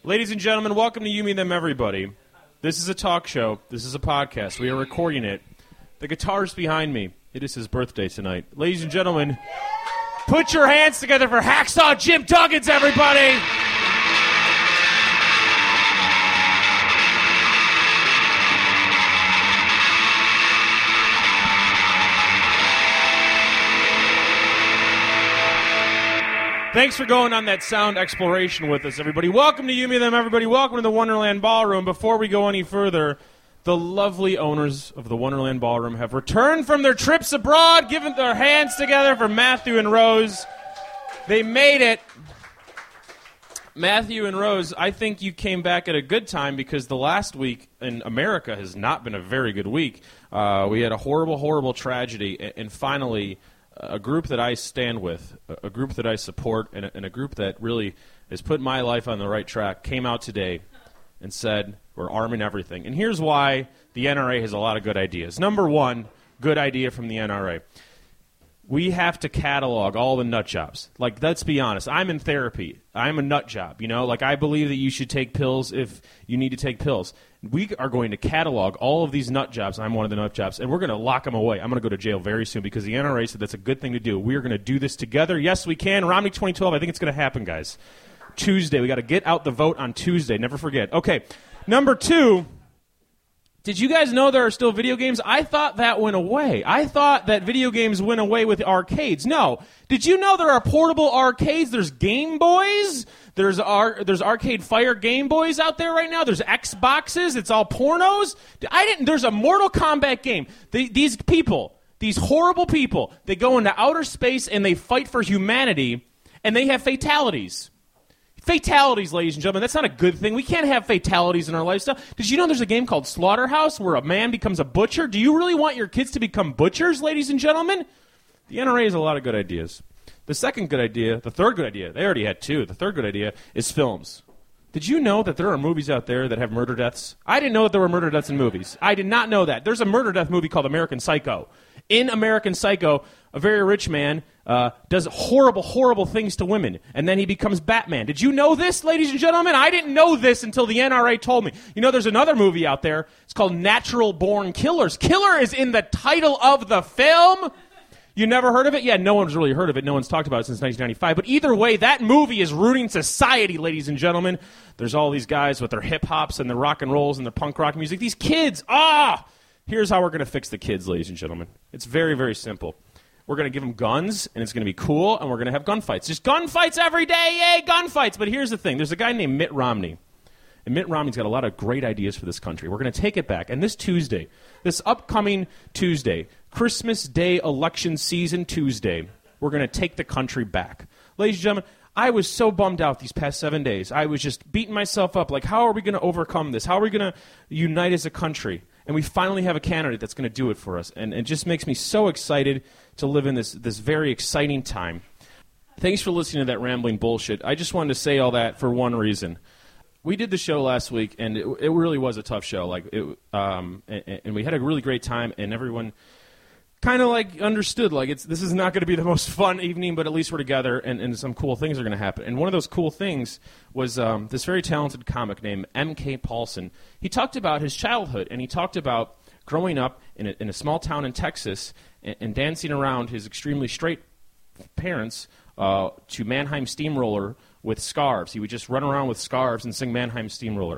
Ladies and gentlemen, welcome to You, Me, Them, Everybody. This is a talk show. This is a podcast. We are recording it. The guitarist behind me. It is his birthday tonight. Ladies and gentlemen, put your hands together for Hacksaw Jim Duggan, everybody! Thanks for going on that sound exploration with us, everybody. Welcome to You, Me, Them, Everybody. Welcome to the Wonderland Ballroom. Before we go any further, the lovely owners of the Wonderland Ballroom have returned from their trips abroad, given their hands together for Matthew and Rose. They made it. Matthew and Rose, I think you came back at a good time because the last week in America has not been a very good week. We had a horrible, horrible tragedy, and finally a group that I stand with, a group that I support, and a group that really has put my life on the right track, came out today and said, we're arming everything. And here's why the NRA has a lot of good ideas. Number one, good idea from the NRA. We have to catalog all the nut jobs. Like, let's be honest. I'm in therapy. I'm a nut job, you know? Like, I believe that you should take pills if you need to take pills. We are going to catalog all of these nut jobs. I'm one of the nut jobs, and we're going to lock them away. I'm going to go to jail very soon because the NRA said that's a good thing to do. We are going to do this together. Yes, we can. Romney 2012, I think it's going to happen, guys. Tuesday. We got to get out the vote on Tuesday. Never forget. Okay, number two. Did you guys know there are still video games? I thought that went away. I thought that video games went away with arcades. No. Did you know there are portable arcades? There's Game Boys. There's Arcade Fire Game Boys out there right now. There's Xboxes. It's all pornos. There's a Mortal Kombat game. These people, these horrible people, they go into outer space and they fight for humanity, and they have fatalities. Fatalities, ladies and gentlemen, that's not a good thing. We can't have fatalities in our lifestyle. Did you know there's a game called Slaughterhouse where a man becomes a butcher? Do you really want your kids to become butchers, ladies and gentlemen? The NRA has a lot of good ideas. The second good idea, the third good idea, they already had two. The third good idea is films. Did you know that there are movies out there that have murder deaths? I didn't know that there were murder deaths in movies. I did not know that. There's a murder death movie called American Psycho. In American Psycho, a very rich man does horrible, horrible things to women, and then he becomes Batman. Did you know this, ladies and gentlemen? I didn't know this until the NRA told me. You know, there's another movie out there. It's called Natural Born Killers. Killer is in the title of the film. You never heard of it? Yeah, no one's really heard of it. No one's talked about it since 1995. But either way, that movie is ruining society, ladies and gentlemen. There's all these guys with their hip-hops and their rock and rolls and their punk rock music. These kids, Here's how we're going to fix the kids, ladies and gentlemen. It's very, very simple. We're going to give them guns, and it's going to be cool, and we're going to have gunfights. Just gunfights every day, yay, gunfights! But here's the thing. There's a guy named Mitt Romney, and Mitt Romney's got a lot of great ideas for this country. We're going to take it back. And this Tuesday, this upcoming Tuesday, Christmas Day election season Tuesday, we're going to take the country back. Ladies and gentlemen, I was so bummed out these past 7 days. I was just beating myself up, like, how are we going to overcome this? How are we going to unite as a country? And we finally have a candidate that's going to do it for us. And it just makes me so excited to live in this very exciting time. Thanks for listening to that rambling bullshit. I just wanted to say all that for one reason. We did the show last week, and it really was a tough show. And we had a really great time, and everyone kind of understood this is not going to be the most fun evening, but at least we're together, and some cool things are going to happen. And one of those cool things was this very talented comic named M.K. Paulson. He talked about his childhood, and he talked about growing up in a small town in Texas and dancing around his extremely straight parents to Mannheim Steamroller with scarves. He would just run around with scarves and sing Mannheim Steamroller.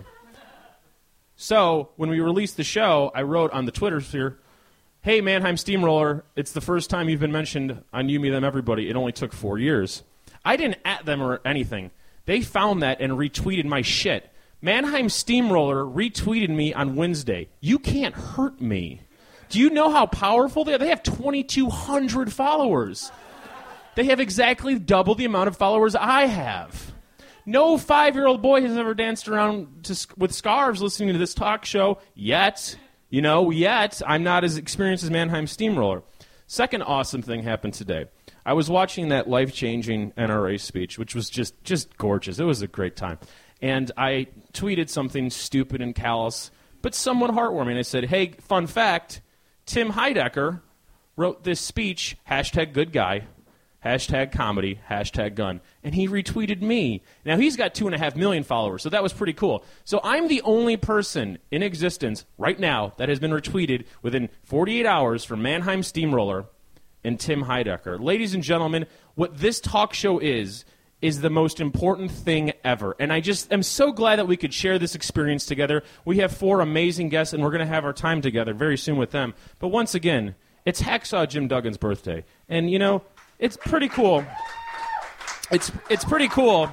So when we released the show, I wrote on the Twitter sphere, hey, Mannheim Steamroller, it's the first time you've been mentioned on You, Me, Them, Everybody. It only took 4 years. I didn't at them or anything. They found that and retweeted my shit. Mannheim Steamroller retweeted me on Wednesday. You can't hurt me. Do you know how powerful they are? They have 2,200 followers. They have exactly double the amount of followers I have. No 5-year-old boy has ever danced around with scarves listening to this talk show yet. Yet I'm not as experienced as Mannheim Steamroller. Second awesome thing happened today. I was watching that life-changing NRA speech, which was just gorgeous. It was a great time. And I tweeted something stupid and callous, but somewhat heartwarming. I said, hey, fun fact, Tim Heidecker wrote this speech, #goodguy, #comedy, #gun. And he retweeted me. Now, he's got 2.5 million followers, so that was pretty cool. So I'm the only person in existence right now that has been retweeted within 48 hours from Mannheim Steamroller and Tim Heidecker. Ladies and gentlemen, what this talk show is the most important thing ever. And I just am so glad that we could share this experience together. We have 4 amazing guests, and we're going to have our time together very soon with them. But once again, it's Hacksaw Jim Duggan's birthday. And, you know, it's pretty cool. It's pretty cool.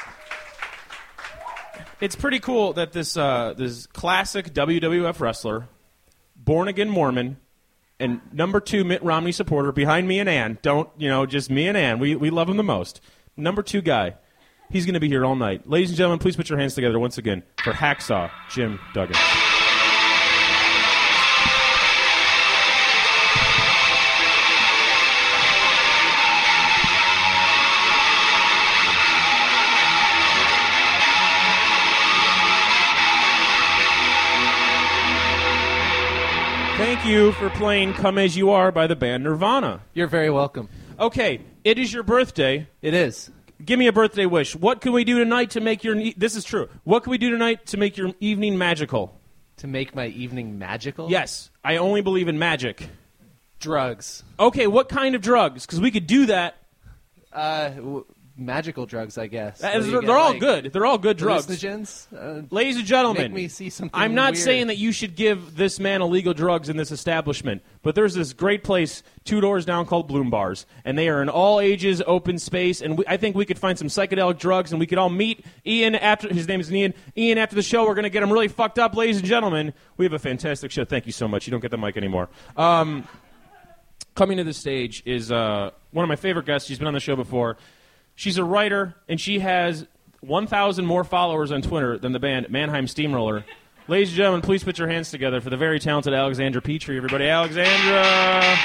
It's pretty cool that this classic WWF wrestler, born-again Mormon, and number 2 Mitt Romney supporter behind me and Ann, just me and Ann. We love him the most. Number 2 guy. He's going to be here all night. Ladies and gentlemen, please put your hands together once again for Hacksaw Jim Duggan. Thank you for playing Come As You Are by the band Nirvana. You're very welcome. Okay, it is your birthday. It is. Give me a birthday wish. What can we do tonight to make your... This is true. What can we do tonight to make your evening magical? To make my evening magical? Yes. I only believe in magic. Drugs. Okay, what kind of drugs? Because we could do that. Magical drugs, I guess. They're all good. They're all good drugs. Hallucinogens? Ladies and gentlemen, make me see something I'm not weird. saying that you should give this man illegal drugs in this establishment, but there's this great place 2 doors down called Bloom Bars, and they are an all-ages open space, and I think we could find some psychedelic drugs, and we could all meet Ian after, his name is Ian. Ian, after the show, we're going to get him really fucked up. Ladies and gentlemen, we have a fantastic show. Thank you so much. You don't get the mic anymore. Coming to the stage is one of my favorite guests. She's been on the show before. She's a writer, and she has 1,000 more followers on Twitter than the band Mannheim Steamroller. Ladies and gentlemen, please put your hands together for the very talented Alexandra Petrie. Everybody, Alexandra!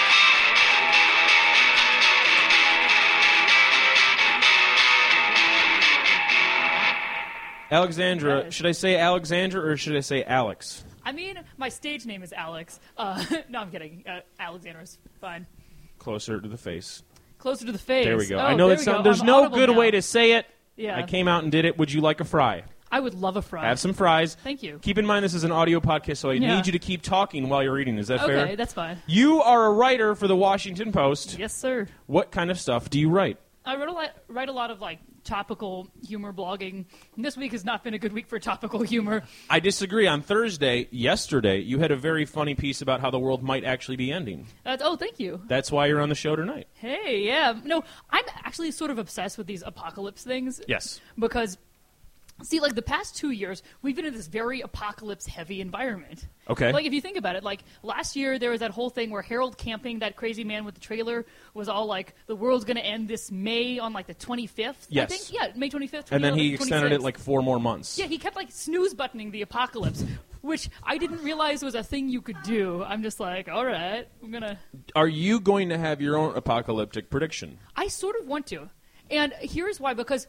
Alexandra, should I say Alexandra or should I say Alex? I mean, my stage name is Alex. No, I'm kidding. Alexandra's fine. Closer to the face. Closer to the face. There we go. Oh, I know there there's no good way to say it. Yeah. I came out and did it. Would you like a fry? I would love a fry. Have some fries. Thank you. Keep in mind this is an audio podcast, so I need you to keep talking while you're eating. Is that fair? Okay, that's fine. You are a writer for the Washington Post. Yes, sir. What kind of stuff do you write? I write a lot of topical humor blogging. And this week has not been a good week for topical humor. I disagree. On yesterday, you had a very funny piece about how the world might actually be ending. Oh, thank you. That's why you're on the show tonight. Hey, yeah. No, I'm actually sort of obsessed with these apocalypse things. Yes. Because, see, the past 2 years, we've been in this very apocalypse-heavy environment. Okay. If you think about it, last year there was that whole thing where Harold Camping, that crazy man with the trailer, was all the world's going to end this May on, the 25th, yes. I think? Yeah, May 25th. And then he 26th. extended it 4 more months. Yeah, he kept, snooze-buttoning the apocalypse, which I didn't realize was a thing you could do. I'm just all right, I'm going to... Are you going to have your own apocalyptic prediction? I sort of want to. And here's why, because...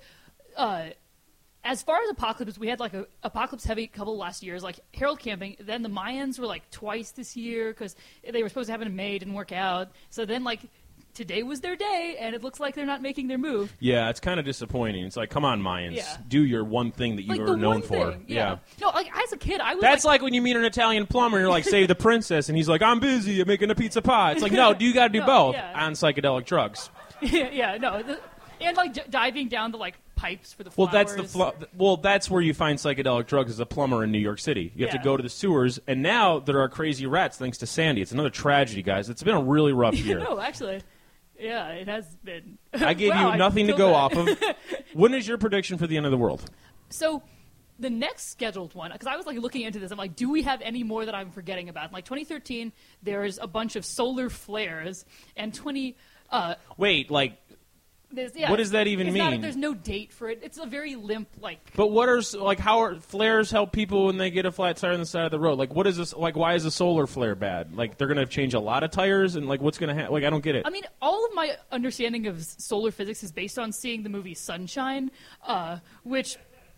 as far as apocalypse, we had a apocalypse-heavy couple last years, Harold Camping. Then the Mayans were twice this year because they were supposed to have it in May, didn't work out. So then today was their day, and it looks like they're not making their move. Yeah, it's kind of disappointing. It's come on, Mayans, do your one thing that you were known for. Yeah. No, as a kid, I was. That's like when you meet an Italian plumber, and you're save the princess, and he's I'm busy, I'm making a pizza pie. It's no, you got to do both on psychedelic drugs. Yeah, no, and diving down the pipes for the flowers. That's where you find psychedelic drugs as a plumber in New York City. You have to go to the sewers, and now there are crazy rats thanks to Sandy. It's another tragedy, guys. It's been a really rough year. No, actually. Yeah, it has been. I gave you nothing to go off of. When is your prediction for the end of the world? So, the next scheduled one, because I was looking into this, I'm do we have any more that I'm forgetting about? 2013, there's a bunch of solar flares, and Wait, what does that even mean? There's no date for it. It's a very limp, But what are how are flares help people when they get a flat tire on the side of the road? What is this? Why is a solar flare bad? They're gonna change a lot of tires, and what's gonna happen? I don't get it. I mean, all of my understanding of solar physics is based on seeing the movie Sunshine, which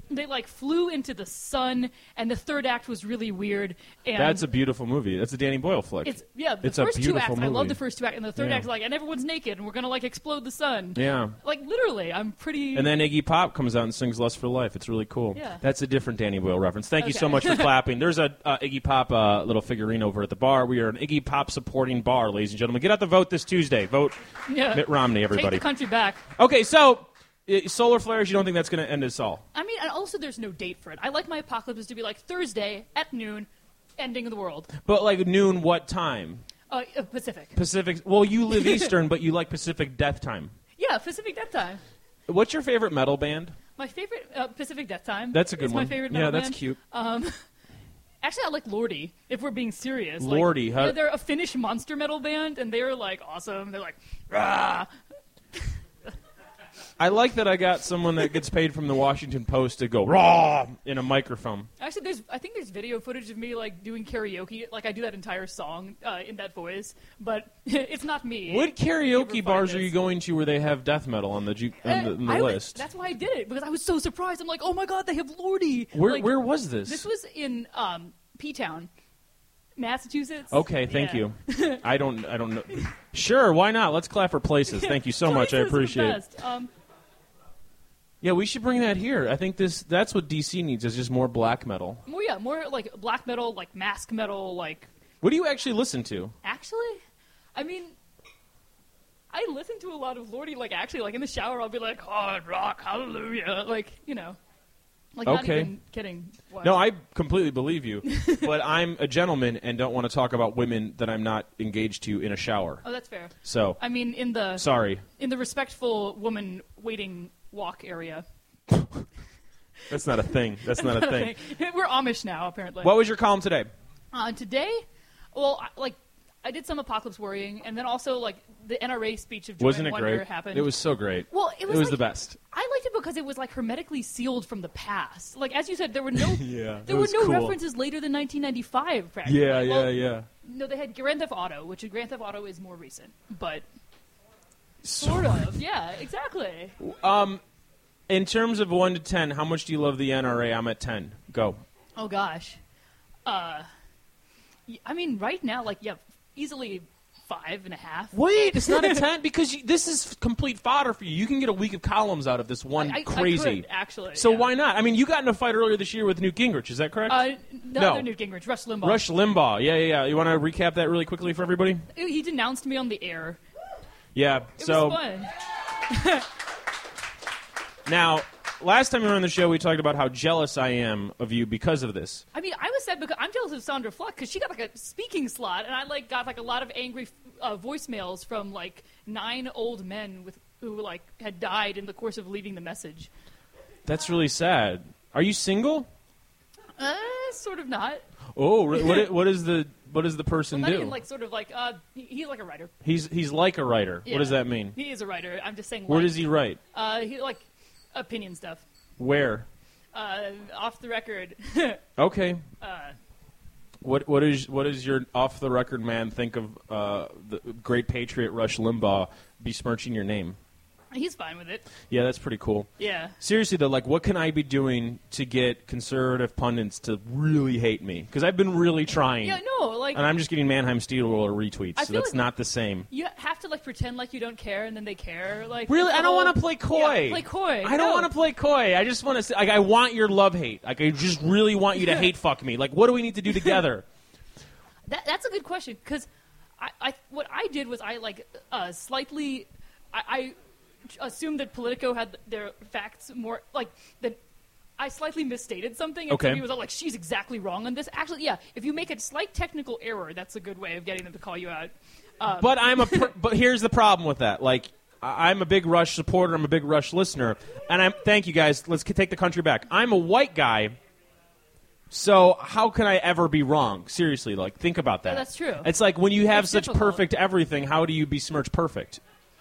they like flew into the sun, and the third act was really weird. And That's a beautiful movie. That's a Danny Boyle flick. the It's a first two beautiful acts. movie. I love the first two acts, and the third Yeah. act is like, and everyone's naked, and we're gonna like explode the sun. Yeah. Like literally, I'm pretty. And then Iggy Pop comes out and sings "Lust for Life." It's really cool. Yeah. That's a different Danny Boyle reference. Thank you so Okay. much for clapping. There's a Iggy Pop little figurine over at the bar. We are an Iggy Pop supporting bar, ladies and gentlemen. Get out the vote this Tuesday. Vote yeah. Mitt Romney, Take everybody. the country back. Okay, so solar flares. You don't think that's going to end us all? I mean, and also there's no date for it. I like my apocalypse to be like Thursday at noon, ending of the world. But like noon, what time? Pacific. Pacific. Well, you live Eastern, but you like Pacific Death Time. Yeah, Pacific Death Time. What's your favorite metal band? My favorite Pacific Death Time. That's a good is one. My favorite Yeah, metal that's band. cute. Actually, I like Lordi. If we're being serious, Lordi, like, how- they're a Finnish monster metal band, and they're like awesome. They're like, rah. I like that I got someone that gets paid from the Washington Post to go raw in a microphone. Actually, I think there's video footage of me like doing karaoke. Like I do that entire song in that voice, but it's not me. What If you ever karaoke find bars are this. you going to where they have death metal on the on the list? That's why I did it, because I was so surprised. I'm like, oh my god, they have Lordi. Where Like, was this? This was in P-Town, Massachusetts. Okay, thank Yeah. you. I don't know. Sure, why not? Let's clap for places. Thank you so much. I Places are the appreciate it. best. Yeah, we should bring that here. I think that's what DC needs is just more black metal. More like black metal, like mask metal, like. What do you actually listen to? Actually, I mean, I listen to a lot of Lordi. Like actually, like in the shower, I'll be like hard rock, hallelujah, like like not Okay. even kidding. What? No, I completely believe you. But I'm a gentleman and don't want to talk about women that I'm not engaged to in a shower. Oh, that's fair. So, I mean, in the sorry. respectful woman waiting walk area. That's not a thing. That's not a thing. We're Amish now, apparently. What was your column today? Today, well, I did some apocalypse worrying, and then also like the NRA speech of Joy Wasn't and it Wonder great? happened. It was so great. Well, it was the like- best. I liked it because it was like hermetically sealed from the past. Like as you said, there were no Yeah, there it were was no cool. references later than 1995. Practically. Yeah, Well, yeah. No, they had Grand Theft Auto, which Grand Theft Auto is more recent, but sort of. Yeah, exactly. In terms of 1 to 10, how much do you love the NRA? I'm at 10. Go. Oh gosh. I mean, right now, like, yeah, easily 5.5. Wait, it's not a 10 because this is complete fodder for you. You can get a week of columns out of this one I crazy. could, actually. So yeah. why not? I mean, you got in a fight earlier this year with Newt Gingrich. Is that correct? The No. other Newt Gingrich, Rush Limbaugh. Rush Limbaugh. Yeah. You want to recap that really quickly for everybody? He denounced me on the air. Yeah. It so was fun. now, last time you were on the show, we talked about how jealous I am of you because of this. I mean, I was sad because I'm jealous of Sandra Fluck because she got like a speaking slot, and I like got like a lot of angry voicemails from like 9 old men who like had died in the course of leaving the message. That's really sad. Are you single? Sort of not. Oh, what does the person Not do? even like sort of like he's like a writer. He's like a writer. Yeah. What does that mean? He is a writer. I'm just saying. Where like, does he write? He like opinion stuff. Where? Off the record. Okay. What does your off the record man think of the great patriot Rush Limbaugh besmirching your name? He's fine with it. Yeah, that's pretty cool. Yeah. Seriously though, like, what can I be doing to get conservative pundits to really hate me? Because I've been really trying. Yeah. No. Like. And I'm just getting Mannheim Steelroller retweets, I so feel that's like- not the same. You have to like pretend like you don't care, and then they care. Like Really, it's I the don't whole- want to play coy. Yeah, play coy. I don't want to play coy. I just want to say, like, I want your love hate. Like, I just really want you to hate fuck me. Like, what do we need to do together? That's a good question because I what I did was I like slightly I assumed that Politico had their facts more like that. I slightly misstated something, and Okay. somebody was all like, "She's exactly wrong on this." Actually, yeah, if you make a slight technical error, that's a good way of getting them to call you out. But but here's the problem with that. Like, I'm a big Rush supporter. I'm a big Rush listener, and thank you guys. Let's take the country back. I'm a white guy, so how can I ever be wrong? Seriously, like, think about that. Yeah, that's true. It's like when you have It's such difficult. perfect everything, how do you besmirch perfect?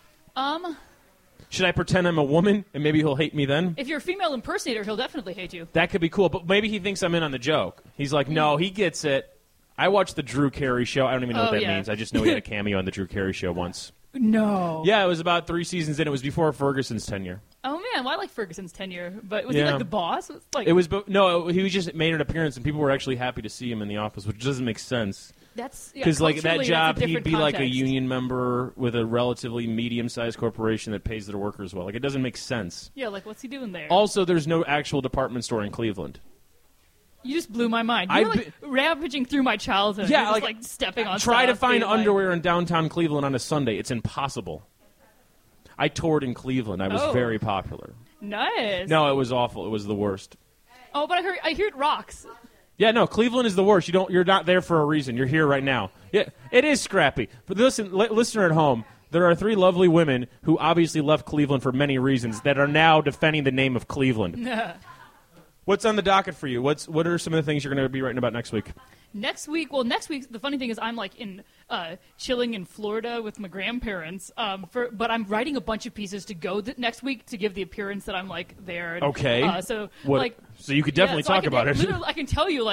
Should I pretend I'm a woman and maybe he'll hate me then? If you're a female impersonator, he'll definitely hate you. That could be cool, but maybe he thinks I'm in on the joke. He's like, no, he gets it. I watched the Drew Carey show. I don't even know what Oh, that yeah. means. I just know he had a cameo on the Drew Carey show once. No. Yeah, it was about 3 seasons in. It was before Ferguson's tenure. Oh man, well, I like Ferguson's tenure, but was he Yeah. like the boss? It's like It was no, he was just made an appearance, and people were actually happy to see him in the office, which doesn't make sense. that's Because like that culturally, job, that's a he'd different be like a context. union member with a relatively medium-sized corporation that pays their workers well. Like it doesn't make sense. Yeah, like what's he doing there? Also, there's no actual department store in Cleveland. You just blew my mind. I've You're like ravaging through my childhood. Yeah, You're just, like, stepping on. Try to stuff, find being like, underwear in downtown Cleveland on a Sunday. It's impossible. I toured in Cleveland. I was Oh. very popular. Nice. No, it was awful. It was the worst. Oh, but I hear it rocks. Yeah, no, Cleveland is the worst. You're not there for a reason. You're here right now. Yeah, it is scrappy. But listen, listener at home, there are 3 lovely women who obviously left Cleveland for many reasons that are now defending the name of Cleveland. What's on the docket for you? What are some of the things you're going to be writing about next week? Next week, the funny thing is I'm like in chilling in Florida with my grandparents. But I'm writing a bunch of pieces to go next week to give the appearance that I'm like there. And, Okay. So What- so you could definitely talk about it. Literally, I can tell you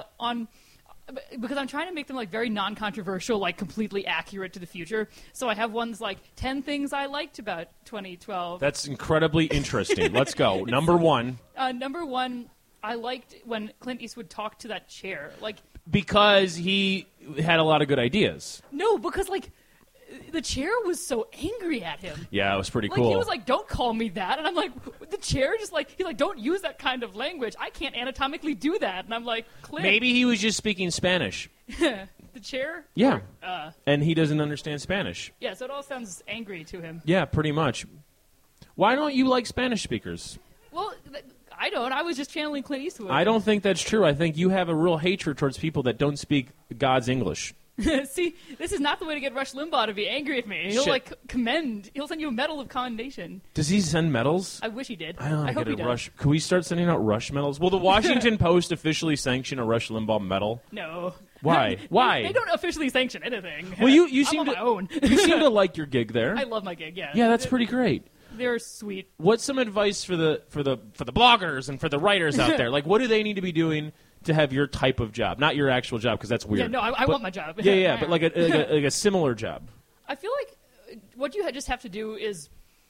because I'm trying to make them like very non-controversial, like completely accurate to the future. So I have ones like 10 things I liked about 2012. That's incredibly interesting. Let's go. Number 1. Number one, I liked when Clint Eastwood talked to that chair. Like, Because he had a lot of good ideas. no, because like the chair was so angry at him. Yeah, it was pretty Like cool. he was like, "Don't call me that," and I'm like, "The chair just like he's like, don't use that kind of language. I can't anatomically do that." And I'm like, "Clint, Maybe he was just speaking Spanish. the chair." Yeah. Or, And he doesn't understand Spanish. yeah. So it all sounds angry to him. Yeah, pretty much. Why don't you like Spanish speakers? Well, I don't. I was just channeling Clint Eastwood. I don't think that's true. I think you have a real hatred towards people that don't speak God's English. See, this is not the way to get Rush Limbaugh to be angry at me. He'll Shit. like commend. He'll send you a medal of commendation. Does he send medals? I wish he did. I don't hope get he a does. Rush. Can we start sending out Rush medals? Will the Washington Post officially sanction a Rush Limbaugh medal? No. Why? Why? They don't officially sanction anything. Well, you I'm seem on to my own. you seem to like your gig there. I love my gig. Yeah. Yeah, that's pretty great. They're sweet. What's some advice for the bloggers and for the writers out there? Like, what do they need to be doing to have your type of job? Not your actual job, because that's weird. Yeah, no, I But- want my job. Yeah, but like a similar job. I feel like what you just have to do is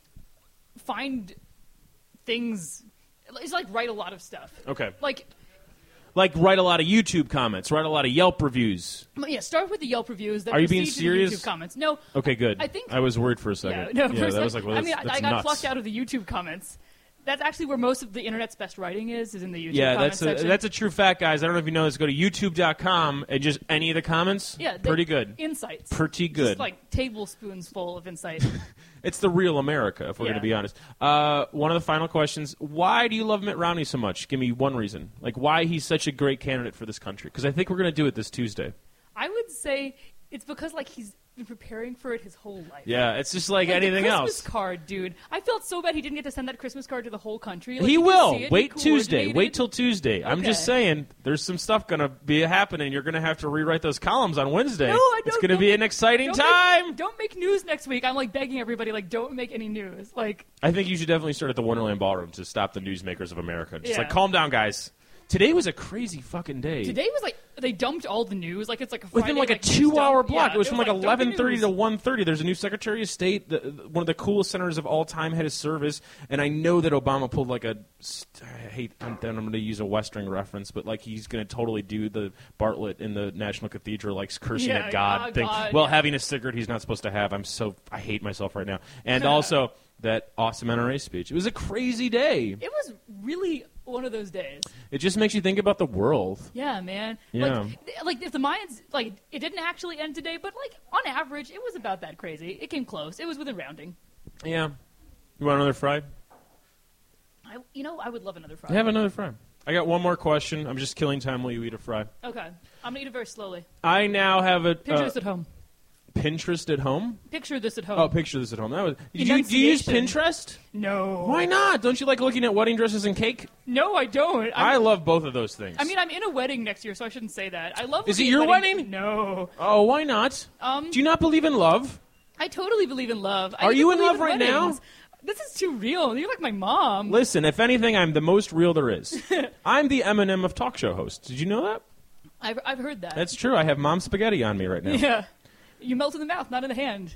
find things. It's like write a lot of stuff. Okay. Like, Like write a lot of YouTube comments, write a lot of Yelp reviews. yeah, start with the Yelp reviews. Then Are you being proceed to the serious? YouTube comments. No. Okay, good. I think- I was worried for a second. Yeah, no. that was like, well, I mean, that's I got nuts. plucked out of the YouTube comments. That's actually where most of the internet's best writing is in the YouTube Yeah, comments section. that's a true fact, guys. I don't know if you know this. Go to youtube.com and just any of the comments. Yeah, pretty good. Insights. Pretty good. Just like tablespoons full of insight. It's the real America, if we're Yeah. going to be honest. One of the final questions: why do you love Mitt Romney so much? Give me one reason. Like why he's such a great candidate for this country? Because I think we're going to do it this Tuesday. I would say it's because like he's been preparing for it his whole life. Yeah, it's just like Like, anything the Christmas else. card, dude. I felt so bad he didn't get to send that Christmas card to the whole country. Like, He did you will. see it? Wait He Tuesday. coordinated. Wait till Tuesday. I'm just Okay. saying, there's some stuff going to be happening. You're going to have to rewrite those columns on Wednesday. No, I don't. It's going to don't be make- an exciting don't time. Don't make news next week. I'm like begging everybody, like, don't make any news. Like, I think you should definitely start at the Wonderland Ballroom to stop the newsmakers of America. Just Yeah. like, calm down, guys. Today was a crazy fucking day. today was like they dumped all the news. Like it's like a Friday, Within like a news dump. 2-hour block. Yeah, It was from like dump the 11:30 news. to 1:30. There's a new Secretary of State, one of the coolest senators of all time, had his service. And I know that Obama pulled like a, I'm going to use a Western reference, but like he's going to totally do the Bartlett in the National Cathedral, like cursing Yeah, at God oh, thing. God, well, yeah. having a cigarette he's not supposed to have. I hate myself right now. And also that awesome NRA speech. It was a crazy day. It was really one of those days. It just makes you think about the world. Yeah, man. Yeah. Like if the Mayans, like it didn't actually end today, but like on average, it was about that crazy. It came close. It was within rounding. Yeah. You want another fry? I would love another fry. Have another fry. I got one more question. I'm just killing time while you eat a fry. Okay, I'm gonna eat it very slowly. I now have a Picture this at home. Pinterest at home. Picture this at home. Oh, picture this at home. Do you use Enunciation. Pinterest? No. Why not? Don't you like looking at wedding dresses and cake? No, I don't. I love both of those things. I mean, I'm in a wedding next year, so I shouldn't say that. I love. Is it looking at your wedding? No. Oh, why not? Do you not believe in love? I totally believe in love. I Are even you in believe love right now? weddings. This is too real. You're like my mom. Listen, if anything, I'm the most real there is. I'm the Eminem of talk show hosts. Did you know that? I've heard that. That's true. I have mom spaghetti on me right now. yeah. You melt in the mouth, not in the hand.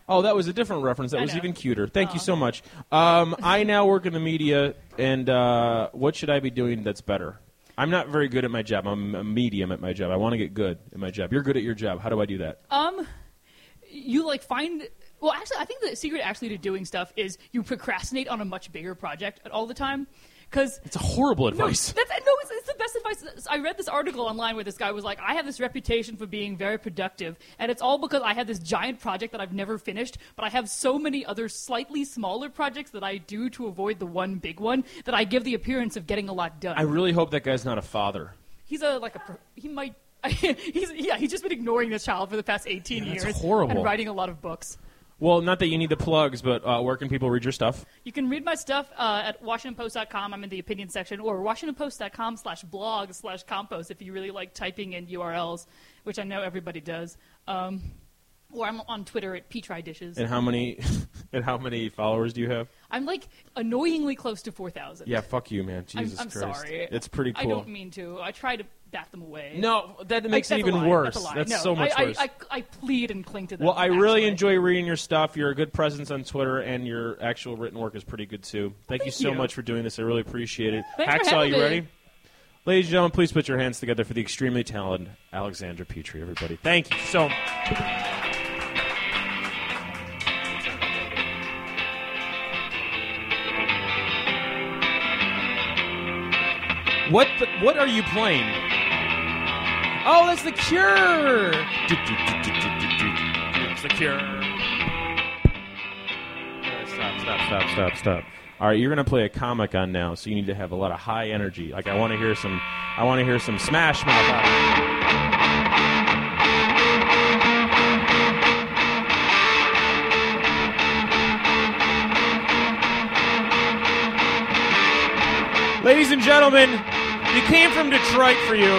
Oh, that was a different reference. That I was know. even cuter. Thank you so much. I now work in the media, and what should I be doing that's better? I'm not very good at my job. I'm a medium at my job. I want to get good at my job. You're good at your job. How do I do that? You like find. Well, actually, I think the secret actually to doing stuff is you procrastinate on a much bigger project all the time. Because It's a horrible advice. it's the best advice. I read this article online where this guy was like, I have this reputation for being very productive, and it's all because I have this giant project that I've never finished, but I have so many other slightly smaller projects that I do to avoid the one big one that I give the appearance of getting a lot done. I really hope that guy's not a father. He's he might. He's just been ignoring this child for the past 18 Yeah, that's years horrible. and writing a lot of books. Well, not that you need the plugs, but where can people read your stuff? You can read my stuff at WashingtonPost.com. I'm in the opinion section, or WashingtonPost.com/blog/compost if you really like typing in URLs, which I know everybody does. Or I'm on Twitter at PetriDishes. And how many followers do you have? I'm like annoyingly close to 4,000. Yeah, fuck you, man. Jesus I'm Christ. sorry. It's pretty cool. I don't mean to. I try to bat them away. No, that makes it That's a even lie. worse. That's a lie. That's No, so much worse. I plead and cling to them. Well, I really actually. enjoy reading your stuff. You're a good presence on Twitter, and your actual written work is pretty good, too. Thank you so you. much for doing this. I really appreciate it. Thanks for Hacksaw, having you me. ready? Ladies and gentlemen, please put your hands together for the extremely talented Alexandra Petrie, everybody. Thank you so much. What are you playing? Oh, that's The Cure! It's The Cure. Stop. All right, you're going to play a comic on now, so you need to have a lot of high energy. Like I want to hear some Smash Mouth. Ladies and gentlemen, he came from Detroit for you.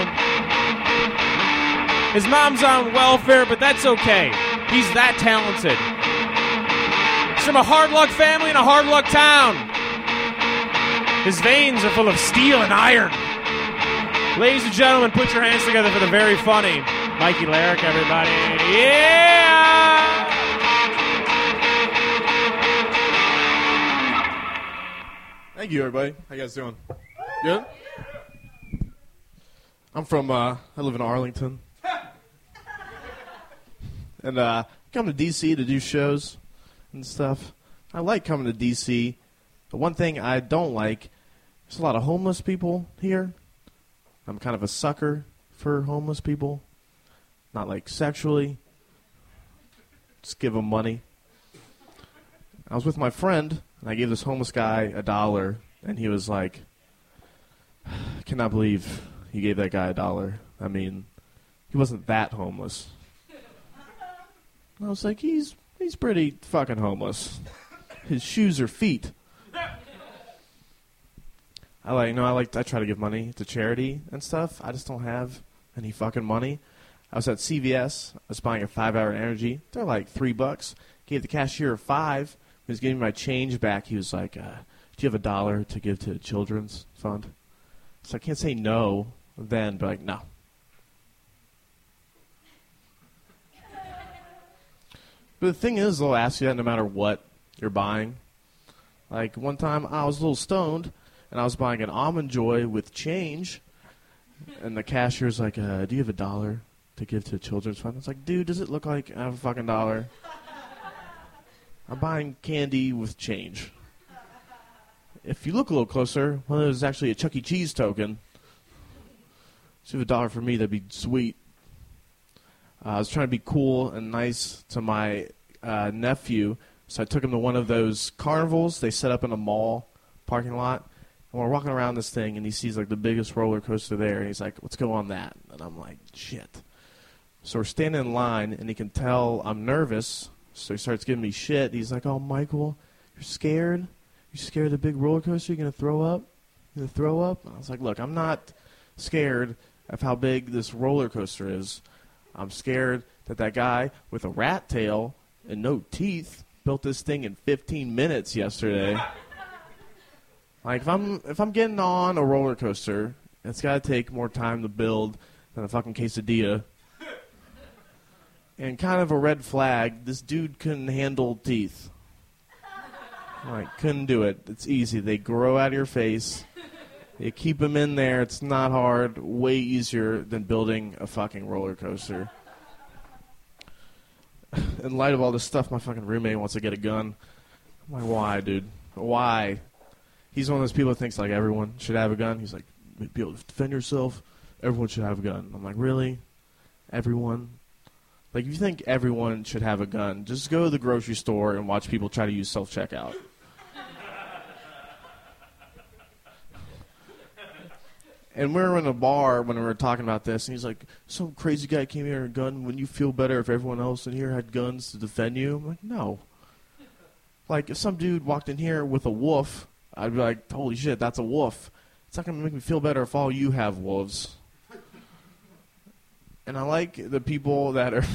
His mom's on welfare, but that's okay. He's that talented. He's from a hard luck family in a hard luck town. His veins are full of steel and iron. Ladies and gentlemen, put your hands together for the very funny Mikey Larrick, everybody. Yeah! Thank you, everybody. How you guys doing? Good? I'm from, I live in Arlington. And I come to D.C. to do shows and stuff. I like coming to D.C. The one thing I don't like, there's a lot of homeless people here. I'm kind of a sucker for homeless people. Not like sexually. Just give them money. I was with my friend, and I gave this homeless guy $1, and he was like, I cannot believe you gave that guy $1. I mean, he wasn't that homeless. And I was like, he's pretty fucking homeless. His shoes are feet. I try to give money to charity and stuff. I just don't have any fucking money. I was at CVS. I was buying a 5-hour energy. They're like $3. Gave the cashier $5. He was giving my change back. He was like, do you have $1 to give to the children's fund? So I can't say no then, but like, no. But the thing is, they'll ask you that no matter what you're buying. Like, one time I was a little stoned, and I was buying an Almond Joy with change, and the cashier's like, do you have $1 to give to the children's fund? I was like, dude, does it look like I have a fucking $1? I'm buying candy with change. If you look a little closer, well, there's actually a Chuck E. Cheese token. So if you have $1 for me, that'd be sweet. I was trying to be cool and nice to my nephew, so I took him to one of those carnivals they set up in a mall parking lot. And we're walking around this thing, and he sees like the biggest roller coaster there, and he's like, let's go on that. And I'm like, shit. So we're standing in line, and he can tell I'm nervous, so he starts giving me shit. He's like, oh, Michael, you're scared? You're scared of the big roller coaster? You're going to throw up? You're going to throw up? And I was like, look, I'm not scared of how big this roller coaster is. I'm scared that guy with a rat tail and no teeth built this thing in 15 minutes yesterday. Like, if I'm getting on a roller coaster, it's got to take more time to build than a fucking quesadilla. And kind of a red flag, this dude couldn't handle teeth. Like, couldn't do it. It's easy. They grow out of your face. You keep them in there. It's not hard. Way easier than building a fucking roller coaster. In light of all this stuff, my fucking roommate wants to get a gun. I'm like, why, dude? Why? He's one of those people that thinks, like, everyone should have a gun. He's like, be able to defend yourself. Everyone should have a gun. I'm like, really? Everyone? Like, if you think everyone should have a gun, just go to the grocery store and watch people try to use self-checkout. And we were in a bar when we were talking about this, and he's like, some crazy guy came here with a gun. Wouldn't you feel better if everyone else in here had guns to defend you? I'm like, no. Like, if some dude walked in here with a wolf, I'd be like, holy shit, that's a wolf. It's not going to make me feel better if all you have wolves. And I like the people that are...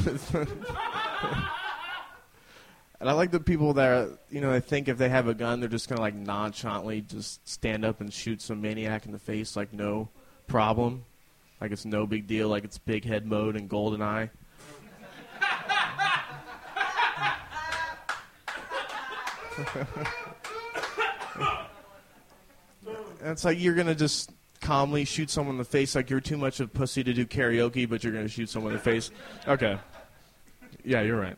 And I like the people that are, you know, they think if they have a gun, they're just going to, like, nonchalantly just stand up and shoot some maniac in the face, like, no problem. Like, it's no big deal, like it's Big Head Mode and GoldenEye. And it's like you're going to just calmly shoot someone in the face like you're too much of a pussy to do karaoke, but you're going to shoot someone in the face. Okay. Yeah, you're right.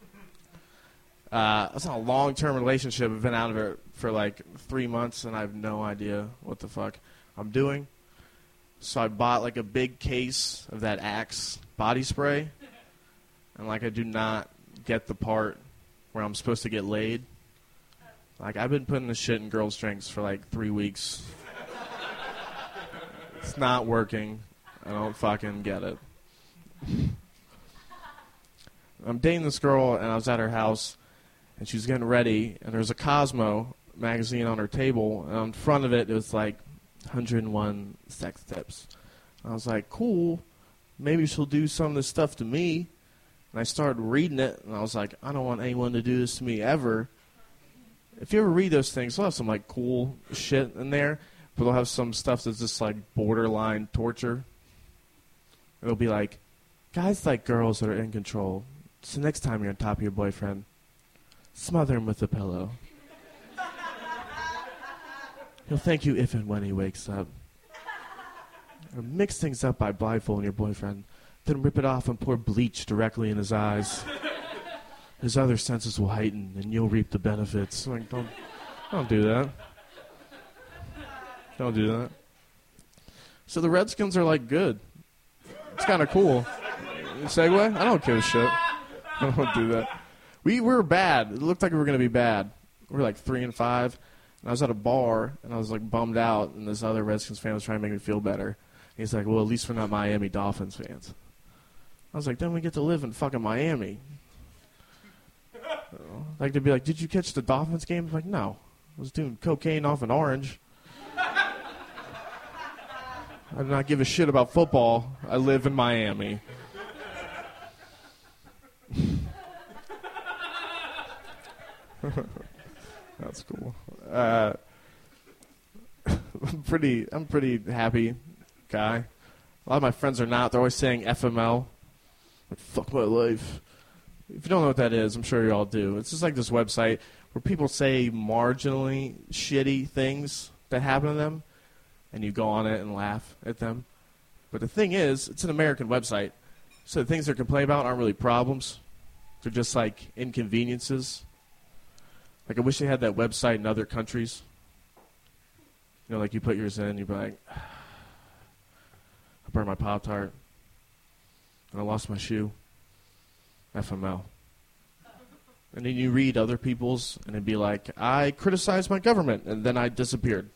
It's not a long-term relationship. I've been out of it for like 3 months, and I have no idea what the fuck I'm doing. So I bought like a big case of that Axe body spray, and like I do not get the part where I'm supposed to get laid. Like, I've been putting this shit in girls' drinks for like 3 weeks. It's not working. I don't fucking get it. I'm dating this girl, and I was at her house, and she was getting ready, and there was a Cosmo magazine on her table, and on front of it, it was like 101 sex tips. And I was like, cool, maybe she'll do some of this stuff to me. And I started reading it, and I was like, I don't want anyone to do this to me ever. If you ever read those things, they'll have some like cool shit in there, but they'll have some stuff that's just like borderline torture. It'll be like, guys like girls that are in control. So next time you're on top of your boyfriend, smother him with a pillow. He'll thank you if and when he wakes up. Or mix things up by blindfolding your boyfriend, then rip it off and pour bleach directly in his eyes. His other senses will heighten, and you'll reap the benefits. Like, don't do that. Don't do that. So the Redskins are like good. It's kind of cool. Segue? I don't give a shit. I don't do that. We were bad. It looked like we were going to be bad. We were like 3-5. And I was at a bar, and I was like bummed out, and this other Redskins fan was trying to make me feel better. And he's like, well, at least we're not Miami Dolphins fans. I was like, then we get to live in fucking Miami. Like, they'd be like, did you catch the Dolphins game? I'm like, no. I was doing cocaine off an orange. I do not give a shit about football. I live in Miami. That's cool. I'm pretty happy guy. A lot of my friends are not. They're always saying FML. Like, fuck my life. If you don't know what that is, I'm sure you all do. It's just like this website where people say marginally shitty things that happen to them, and you go on it and laugh at them. But the thing is, it's an American website, so the things they're complaining about aren't really problems. They're just like inconveniences. Like, I wish they had that website in other countries. You know, like you put yours in, you'd be like, I burned my Pop-Tart, and I lost my shoe. FML. And then you read other people's, and it'd be like, I criticized my government, and then I disappeared.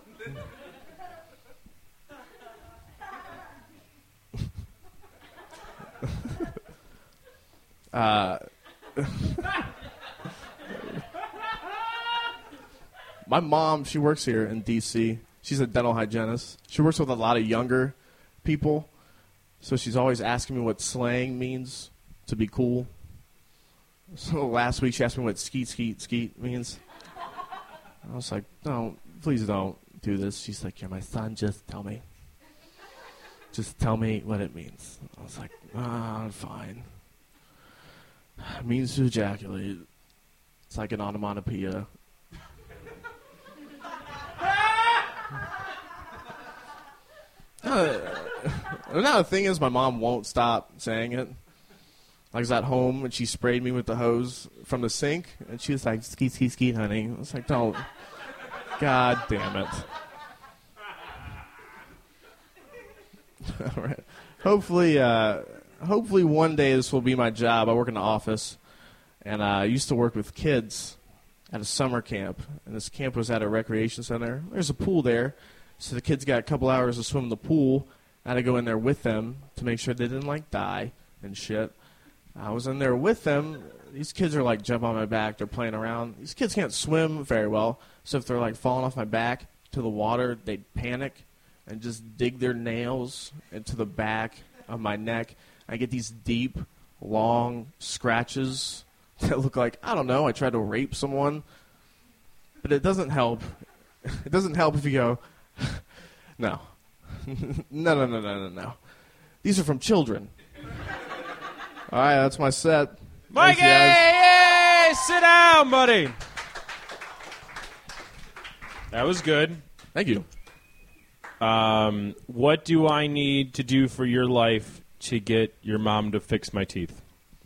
My mom, she works here in D.C. She's a dental hygienist. She works with a lot of younger people, so she's always asking me what slang means to be cool. So last week she asked me what skeet means. I was like, no, please don't do this. She's like, you're my son, just tell me. Just tell me what it means. I was like, fine. Means to ejaculate. It's like an onomatopoeia. Now the thing is, my mom won't stop saying it. I was at home and she sprayed me with the hose from the sink, and she was like, "Skeet, skeet, skeet, honey." I was like, "Don't." God damn it. All right. Hopefully one day this will be my job. I work in the office, and I used to work with kids at a summer camp, and this camp was at a recreation center. There's a pool there, so the kids got a couple hours to swim in the pool. I had to go in there with them to make sure they didn't, die and shit. I was in there with them. These kids are, jumping on my back. They're playing around. These kids can't swim very well, so if they're, falling off my back to the water, they'd panic and just dig their nails into the back of my neck. I get these deep, long scratches that look like, I don't know, I tried to rape someone. But it doesn't help. It doesn't help if you go, no. No. These are from children. All right, that's my set. Mikey, Thanks, guys. yay! Sit down, buddy. That was good. Thank you. What do I need to do for your life to get your mom to fix my teeth?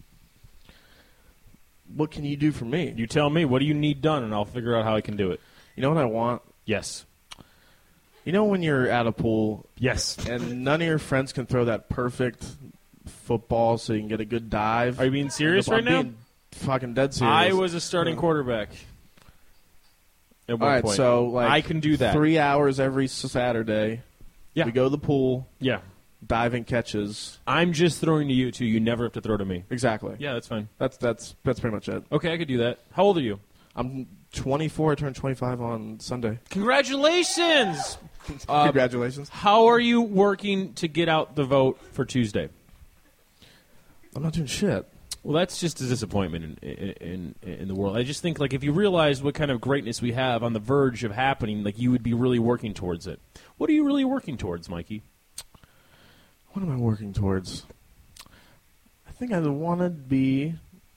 What can you do for me? You tell me. What do you need done, and I'll figure out how I can do it. You know what I want? Yes. You know when you're at a pool Yes. and none of your friends can throw that perfect football so you can get a good dive? Are you being serious I'm right now? being fucking dead serious. I was a starting quarterback at All one right, point. so I can do that. 3 hours every Saturday. Yeah. We go to the pool, Yeah. diving catches. I'm just throwing to you, too. You never have to throw to me. Exactly. Yeah, that's fine. That's pretty much it. Okay, I could do that. How old are you? I'm 24. I turned 25 on Sunday. Congratulations! Congratulations. How are you working to get out the vote for Tuesday? I'm not doing shit. Well, that's just a disappointment in the world. I just think, if you realize what kind of greatness we have on the verge of happening, you would be really working towards it. What are you really working towards, Mikey? What am I working towards? I think I want to be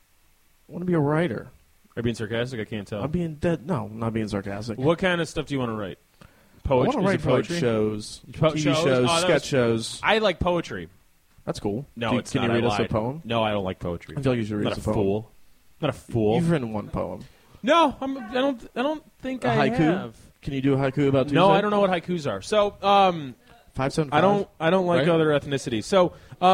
a writer. Are you being sarcastic? I can't tell. I'm being dead. No, I'm not being sarcastic. What kind of stuff do you want to write? I want to Is write it poetry? shows, Po- TV shows? shows, Oh, that sketch was- shows. I like poetry. That's cool. No, it's can not. you read I us a lied. poem? No, I don't like poetry. I feel like you should I'm read not us a a poem. fool. I'm not a fool. You've written one poem. No, I don't think A I haiku? have. Can you do a haiku about Tuesday? No, I don't know what haikus are. So, 575. I don't like Right? other ethnicities. So,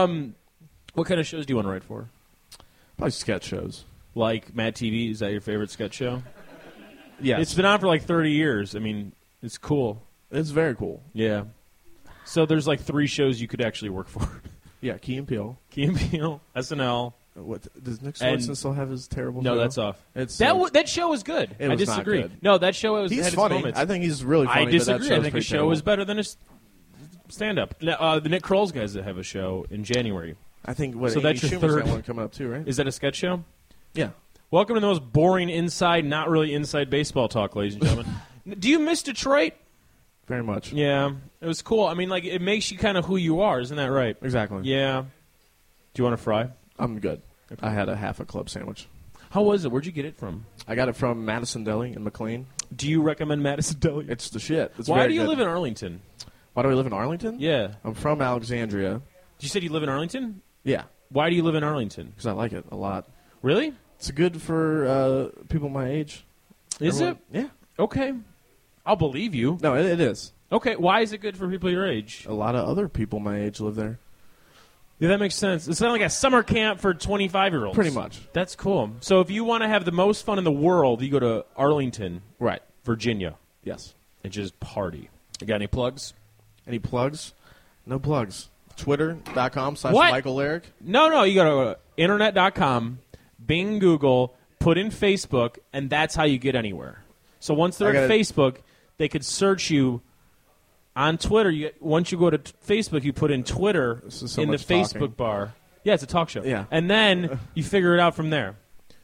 what kind of shows do you want to write for? Probably sketch shows. Like Mad TV? Is that your favorite sketch show? Yes. It's been on for 30 years. I mean, it's cool. It's very cool. Yeah. So there's 3 shows you could actually work for. Yeah, Key and Peele. Key and Peele, SNL. What does Nick And- Swardson still have his terrible No, show? that's off. It's That show was good. It I was not disagree. good. No, that show was he's had its funny. moments. I think he's really funny. I disagree. But that I show's think pretty his show terrible. was better than his stand-up. The Nick Kroll's guys that have a show in January. I think So Amy that's your Schumer's third- got one coming up too, right? Is that a sketch show? Yeah. Welcome to the most boring inside, not really inside baseball talk, ladies and gentlemen. Do you miss Detroit? Very much. Yeah, it was cool. I mean, it makes you kind of who you are, isn't that right? Exactly. Yeah. Do you want to fry? I'm good. I had a half a club sandwich. How was it? Where'd you get it from? I got it from Madison Deli in McLean. Do you recommend Madison Deli? It's the shit. It's Why very do you good. live in Arlington? Why do I live in Arlington? Yeah. I'm from Alexandria. You said you live in Arlington? Yeah, Why do you live in Arlington? because I like it a lot. Really? It's good for people my age. Is Everyone- it? Yeah. Okay. I'll believe you. No, it is. Okay, why is it good for people your age? A lot of other people my age live there. Yeah, that makes sense. It's not like a summer camp for 25-year-olds. Pretty much. That's cool. So if you want to have the most fun in the world, you go to Arlington, Right. Virginia, Yes. and just party. You got any plugs? Any plugs? No plugs. Twitter.com/ What? Michael Lyric. No. You go to internet.com, Bing, Google, put in Facebook, and that's how you get anywhere. So once they're I at gotta- Facebook, they could search you on Twitter. Once you go to Facebook, you put in Twitter This is so in the much Facebook talking. bar. Yeah, it's a talk show. Yeah. And then you figure it out from there.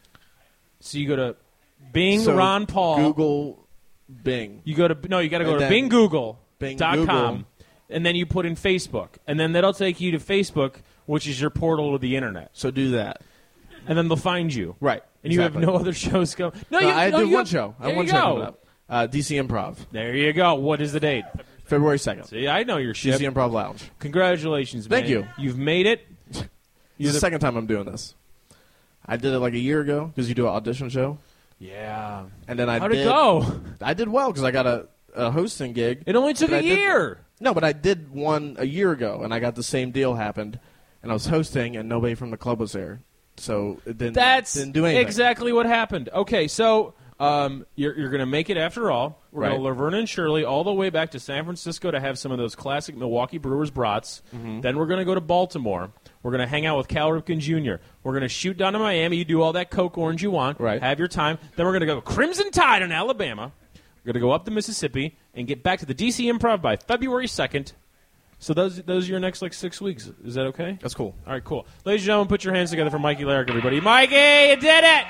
So you go to Bing, So Ron Paul. Google, Bing. You got to go And to then Bing Google. Bing .com, Google. and then you put in Facebook, and then that'll take you to Facebook, which is your portal to the internet. So do that. and then they'll find you. Right. And you have exactly. no other shows going. No, I do you one have- show. I There have one you show go. coming up. DC Improv, There you go. What is the date? February 2nd. See, I know your shit. DC Improv Lounge. Congratulations, man. Thank you. You've made it. This You're is the the- second time I'm doing this. I did it like a year ago because you do an audition show, Yeah. and then How'd it go? I did well because I got a hosting gig. It only took But a I did- year. No, but I did one a year ago, and I got the same deal happened, and I was hosting, and nobody from the club was there, so it didn't do anything. exactly what happened. Okay, so you're going to make it after all. We're going to Right. Laverne and Shirley all the way back to San Francisco to have some of those classic Milwaukee Brewers brats. Mm-hmm. Then we're going to go to Baltimore. We're going to hang out with Cal Ripken Jr. We're going to shoot down to Miami. You do all that Coke Orange you want. Right. Have your time. Then we're going to go Crimson Tide in Alabama. We're going to go up the Mississippi and get back to the DC Improv by February 2nd. So those are your next 6 weeks. Is that okay? That's cool. All right, cool. Ladies and gentlemen, put your hands together for Mikey Larrick, everybody. Mikey, you did it!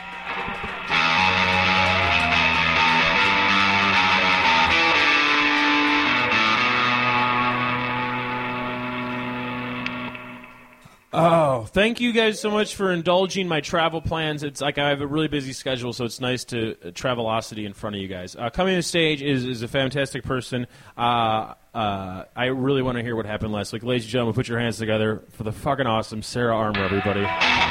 Oh, thank you guys so much for indulging my travel plans. It's like I have a really busy schedule, so it's nice to Travelocity in front of you guys. Coming to the stage is a fantastic person. I really want to hear what happened last week. Ladies and gentlemen, put your hands together for the fucking awesome Sarah Armour, everybody.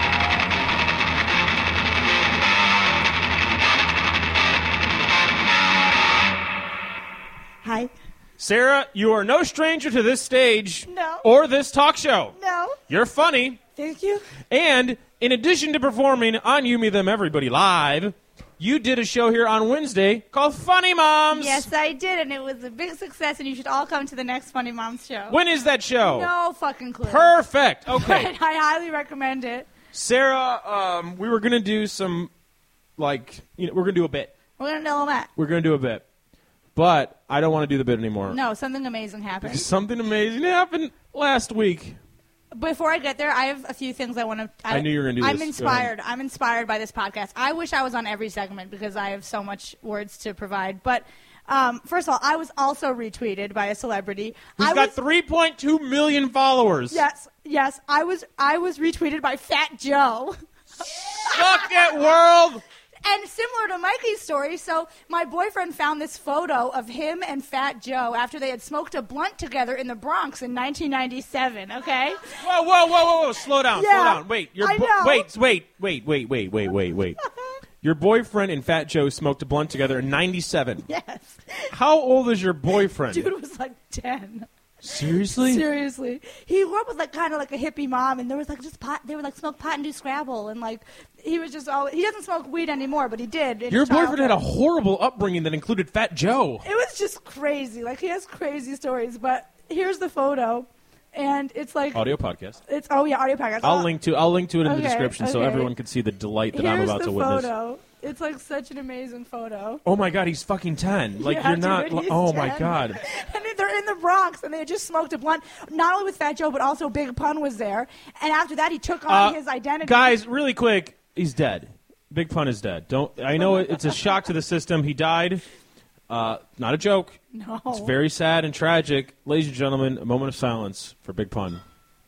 Hi. Sarah, you are no stranger to this stage No. or this talk show. No. You're funny. Thank you. And in addition to performing on You Me Them Everybody Live, you did a show here on Wednesday called Funny Moms. Yes, I did, and it was a big success, and you should all come to the next Funny Moms show. When is that show? No fucking clue. Perfect. Okay. But I highly recommend it. Sarah, we were going to do some, we're going to do a bit. We're going to know that. We're going to do a bit. But I don't want to do the bit anymore. No, something amazing happened. Something amazing happened last week. Before I get there, I have a few things I want to... I knew you were gonna do I'm this. inspired. I'm inspired by this podcast. I wish I was on every segment because I have so much words to provide. But first of all, I was also retweeted by a celebrity. Who's got 3.2 million followers. Yes. I was retweeted by Fat Joe. Fuck it, world. And similar to Mikey's story, so my boyfriend found this photo of him and Fat Joe after they had smoked a blunt together in the Bronx in 1997, okay? Whoa. Slow down. Yeah, Wait. I know. Wait. Your boyfriend and Fat Joe smoked a blunt together in 97. Yes. How old is your boyfriend? Dude was like 10. Seriously? Seriously. He grew up with kind of like a hippie mom, and there was just pot. They would smoke pot and do Scrabble, and he was just always. He doesn't smoke weed anymore, but he did. in Your his boyfriend had a childhood. horrible upbringing that included Fat Joe. It was just crazy. He has crazy stories, but here's the photo, and it's like Audio podcast. it's audio podcast. I'll link to it in the Okay, description so okay. everyone can see the delight that I'm Here's about the to witness. photo. It's such an amazing photo. Oh my god, he's fucking 10. Yeah, you're not. dude, he's Oh my 10. god. And they're in the Bronx, and they had just smoked a blunt, not only with Fat Joe, but also Big Pun was there. And after that, he took on his identity. Guys, really quick, he's dead. Big Pun is dead. I know it's a shock to the system. He died. Not a joke. No. It's very sad and tragic. Ladies and gentlemen, a moment of silence for Big Pun.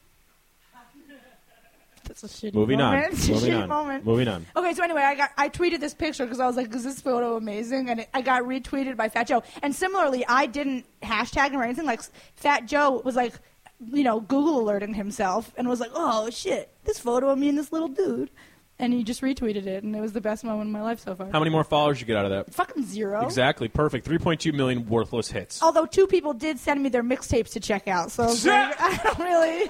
That's a shitty Moving moment. on. It's a shitty moment. Moving on. Okay, so anyway, I tweeted this picture because I was like, is this photo amazing? And I got retweeted by Fat Joe. And similarly, I didn't hashtag him or anything. Fat Joe was Google alerting himself and was like, oh, shit, this photo of me and this little dude. And he just retweeted it, and it was the best moment of my life so far. How many more followers you get out of that? Fucking 0. Exactly. Perfect. 3.2 million worthless hits. Although 2 people did send me their mixtapes to check out, so I don't really...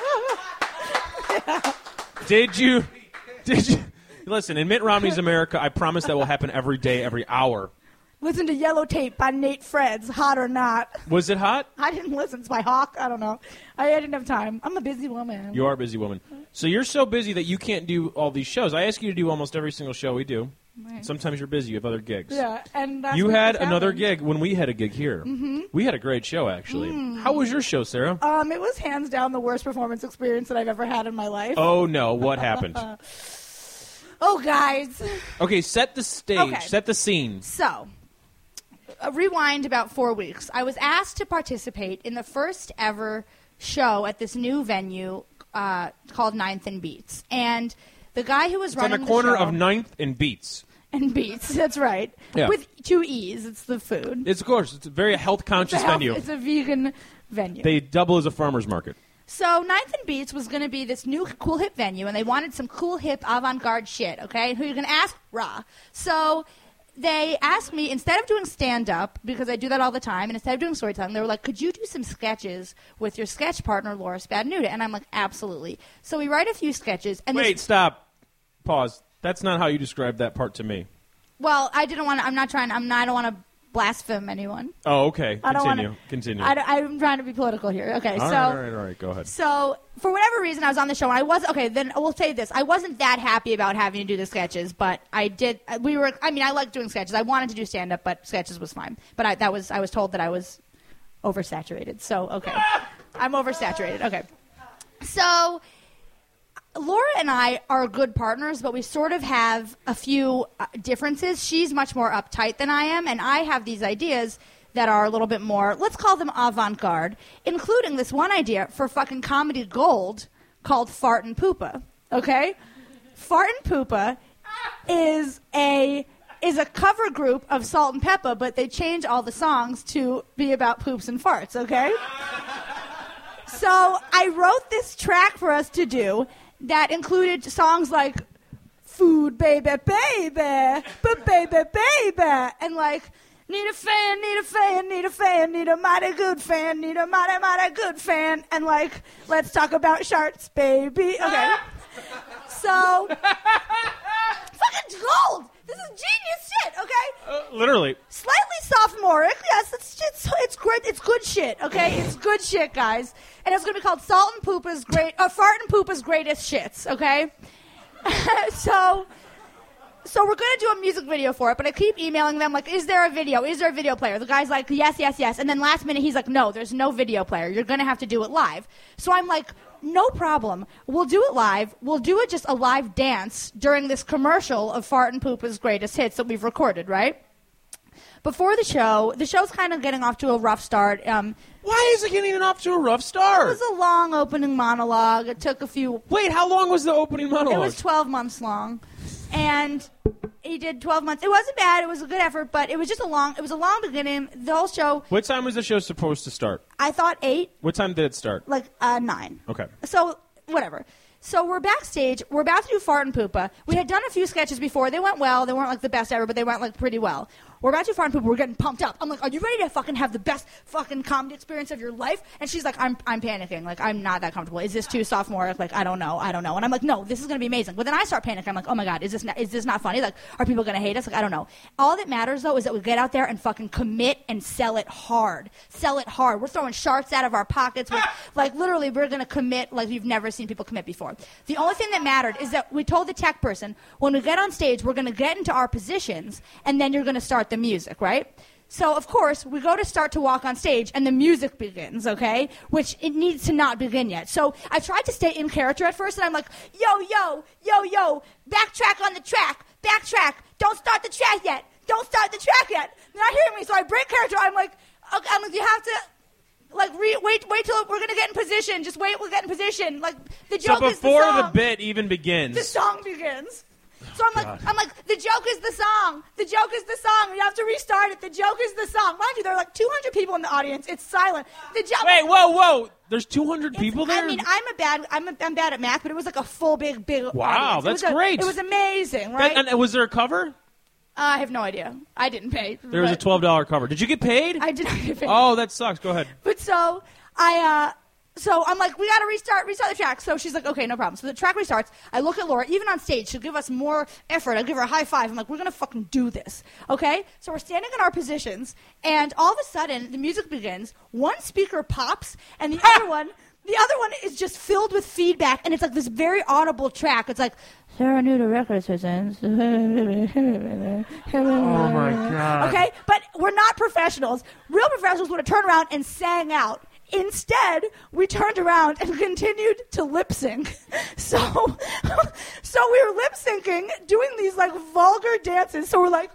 Did you? Listen, in Mitt Romney's America, I promise that will happen every day, every hour. Listen to Yellow Tape by Nate Freds, hot or not. Was it hot? I didn't listen. It's by Hawk. I don't know. I didn't have time. I'm a busy woman. You are a busy woman. So you're so busy that you can't do all these shows. I ask you to do almost every single show we do. Right. Sometimes you're busy. You have other gigs. Yeah, and that's You what had just another happened. gig when we had a gig here. Mm-hmm. We had a great show, actually. How was your show, Sarah? It was hands down the worst performance experience that I've ever had in my life. Oh, no. What happened? Oh, guys. Okay, set the stage. Okay. Set the scene. So, rewind about 4 weeks. I was asked to participate in the first ever show at this new venue called Ninth and Beats. And The guy who was It's on running the corner show, of 9th and Beats. and Beats. That's right. Yeah. With 2 E's. It's the food. It's, of course, it's a very health-conscious venue. It's a vegan venue. They double as a farmer's market. So Ninth and Beats was going to be this new cool hip venue, and they wanted some cool hip avant-garde shit, okay? Who you going to ask? Ra. So they asked me, instead of doing stand-up, because I do that all the time, and instead of doing storytelling, they were like, could you do some sketches with your sketch partner, Laura Spadenuta? And I'm like, absolutely. So we write a few sketches. And Wait, stop. Pause. That's not how you described that part to me. Well, I didn't want to, I don't want to blaspheme anyone. Oh, okay. I don't Continue. wanna- Continue. I'm trying to be political here. Okay, All so... right. Go ahead. So, for whatever reason, I was on the show, and I was okay. Then we'll say this: I wasn't that happy about having to do the sketches, but I did. I like doing sketches. I wanted to do stand-up, but sketches was fine. But I was told that I was oversaturated. So, okay, I'm oversaturated. Okay, so Laura and I are good partners, but we sort of have a few differences. She's much more uptight than I am, and I have these ideas that are a little bit more, let's call them avant-garde, including this one idea for fucking comedy gold called Fart and Poopa, okay? Fart and Poopa is a cover group of Salt and Peppa, but they change all the songs to be about poops and farts, okay? So I wrote this track for us to do that included songs like Food Baby Baby, but Baby Baby, and like need a fan, need a fan, need a fan, need a mighty good fan, need a mighty, mighty good fan. And, like, let's talk about sharks, baby. Okay. So, fucking gold. This is genius shit, okay? Literally. Slightly sophomoric. Yes, it's great. It's good shit, okay? It's good shit, guys. And it's going to be called Fart and Poopa's Greatest Shits, okay? So we're going to do a music video for it, but I keep emailing them, like, is there a video? Is there a video player? The guy's like, yes. And then last minute, he's like, no, there's no video player. You're going to have to do it live. So I'm like, no problem. We'll do it live. We'll do it just a live dance during this commercial of Fart and Poopa's Greatest Hits that we've recorded, right? Before the show's kind of getting off to a rough start. Why is it getting off to a rough start? It was a long opening monologue. It took a few... Wait, how long was the opening monologue? It was 12 months long. And he did 12 months. It wasn't bad. It was a good effort, but it was just a long beginning. The whole show... What time was the show supposed to start? I thought 8. What time did it start? Like 9. Okay. So, whatever. So we're backstage. We're about to do Fart and Poopa. We had done a few sketches before. They went well. They weren't like the best ever, but they went like pretty well. We're about to do Fart and Poopa. We're getting pumped up. I'm like, are you ready to fucking have the best fucking comedy experience of your life? And she's like, I'm panicking. Like, I'm not that comfortable. Is this too sophomoric? Like, I don't know. And I'm like, no, this is going to be amazing. But then I start panicking. I'm like, oh my God, is this not funny? Like, are people going to hate us? Like, I don't know. All that matters, though, is that we get out there and fucking commit and sell it hard. Sell it hard. We're throwing sharks out of our pockets. Like, literally, we're going to commit like you've never seen people commit before. The only thing that mattered is that we told the tech person, when we get on stage, we're going to get into our positions, and then you're going to start the music, right? So, of course, we go to start to walk on stage, and the music begins, okay? Which it needs to not begin yet. So I tried to stay in character at first, and I'm like, yo, backtrack on the track, backtrack, don't start the track yet, don't start the track yet. They're not hearing me, so I break character. I'm like, you have to... Like, wait till we're going to get in position. Just wait, we'll get in position. Like, the joke is the song. So before the bit even begins. The song begins. So I'm like, the joke is the song. The joke is the song. You have to restart it. The joke is the song. Mind you, there are like 200 people in the audience. It's silent. The joke. Wait, whoa. There's 200 people there? I mean, I'm bad at math, but it was like a full big Wow, audience. that's great. It was amazing, right? And was there a cover? I have no idea. I didn't pay. There was a $12 cover. Did you get paid? I did not get paid. Oh, that sucks. Go ahead. But so I'm like, we got to restart the track. So she's like, okay, no problem. So the track restarts. I look at Laura. Even on stage, she'll give us more effort. I'll give her a high five. I'm like, we're going to fucking do this. Okay? So we're standing in our positions, and all of a sudden, the music begins. One speaker pops, and the other one is just filled with feedback, and it's like this very audible track. It's like, Sarah Nuda Records presents. Oh, my God. Okay? But we're not professionals. Real professionals would have turned around and sang out. Instead, we turned around and continued to lip sync. So we were lip syncing, doing these like vulgar dances. So we're like,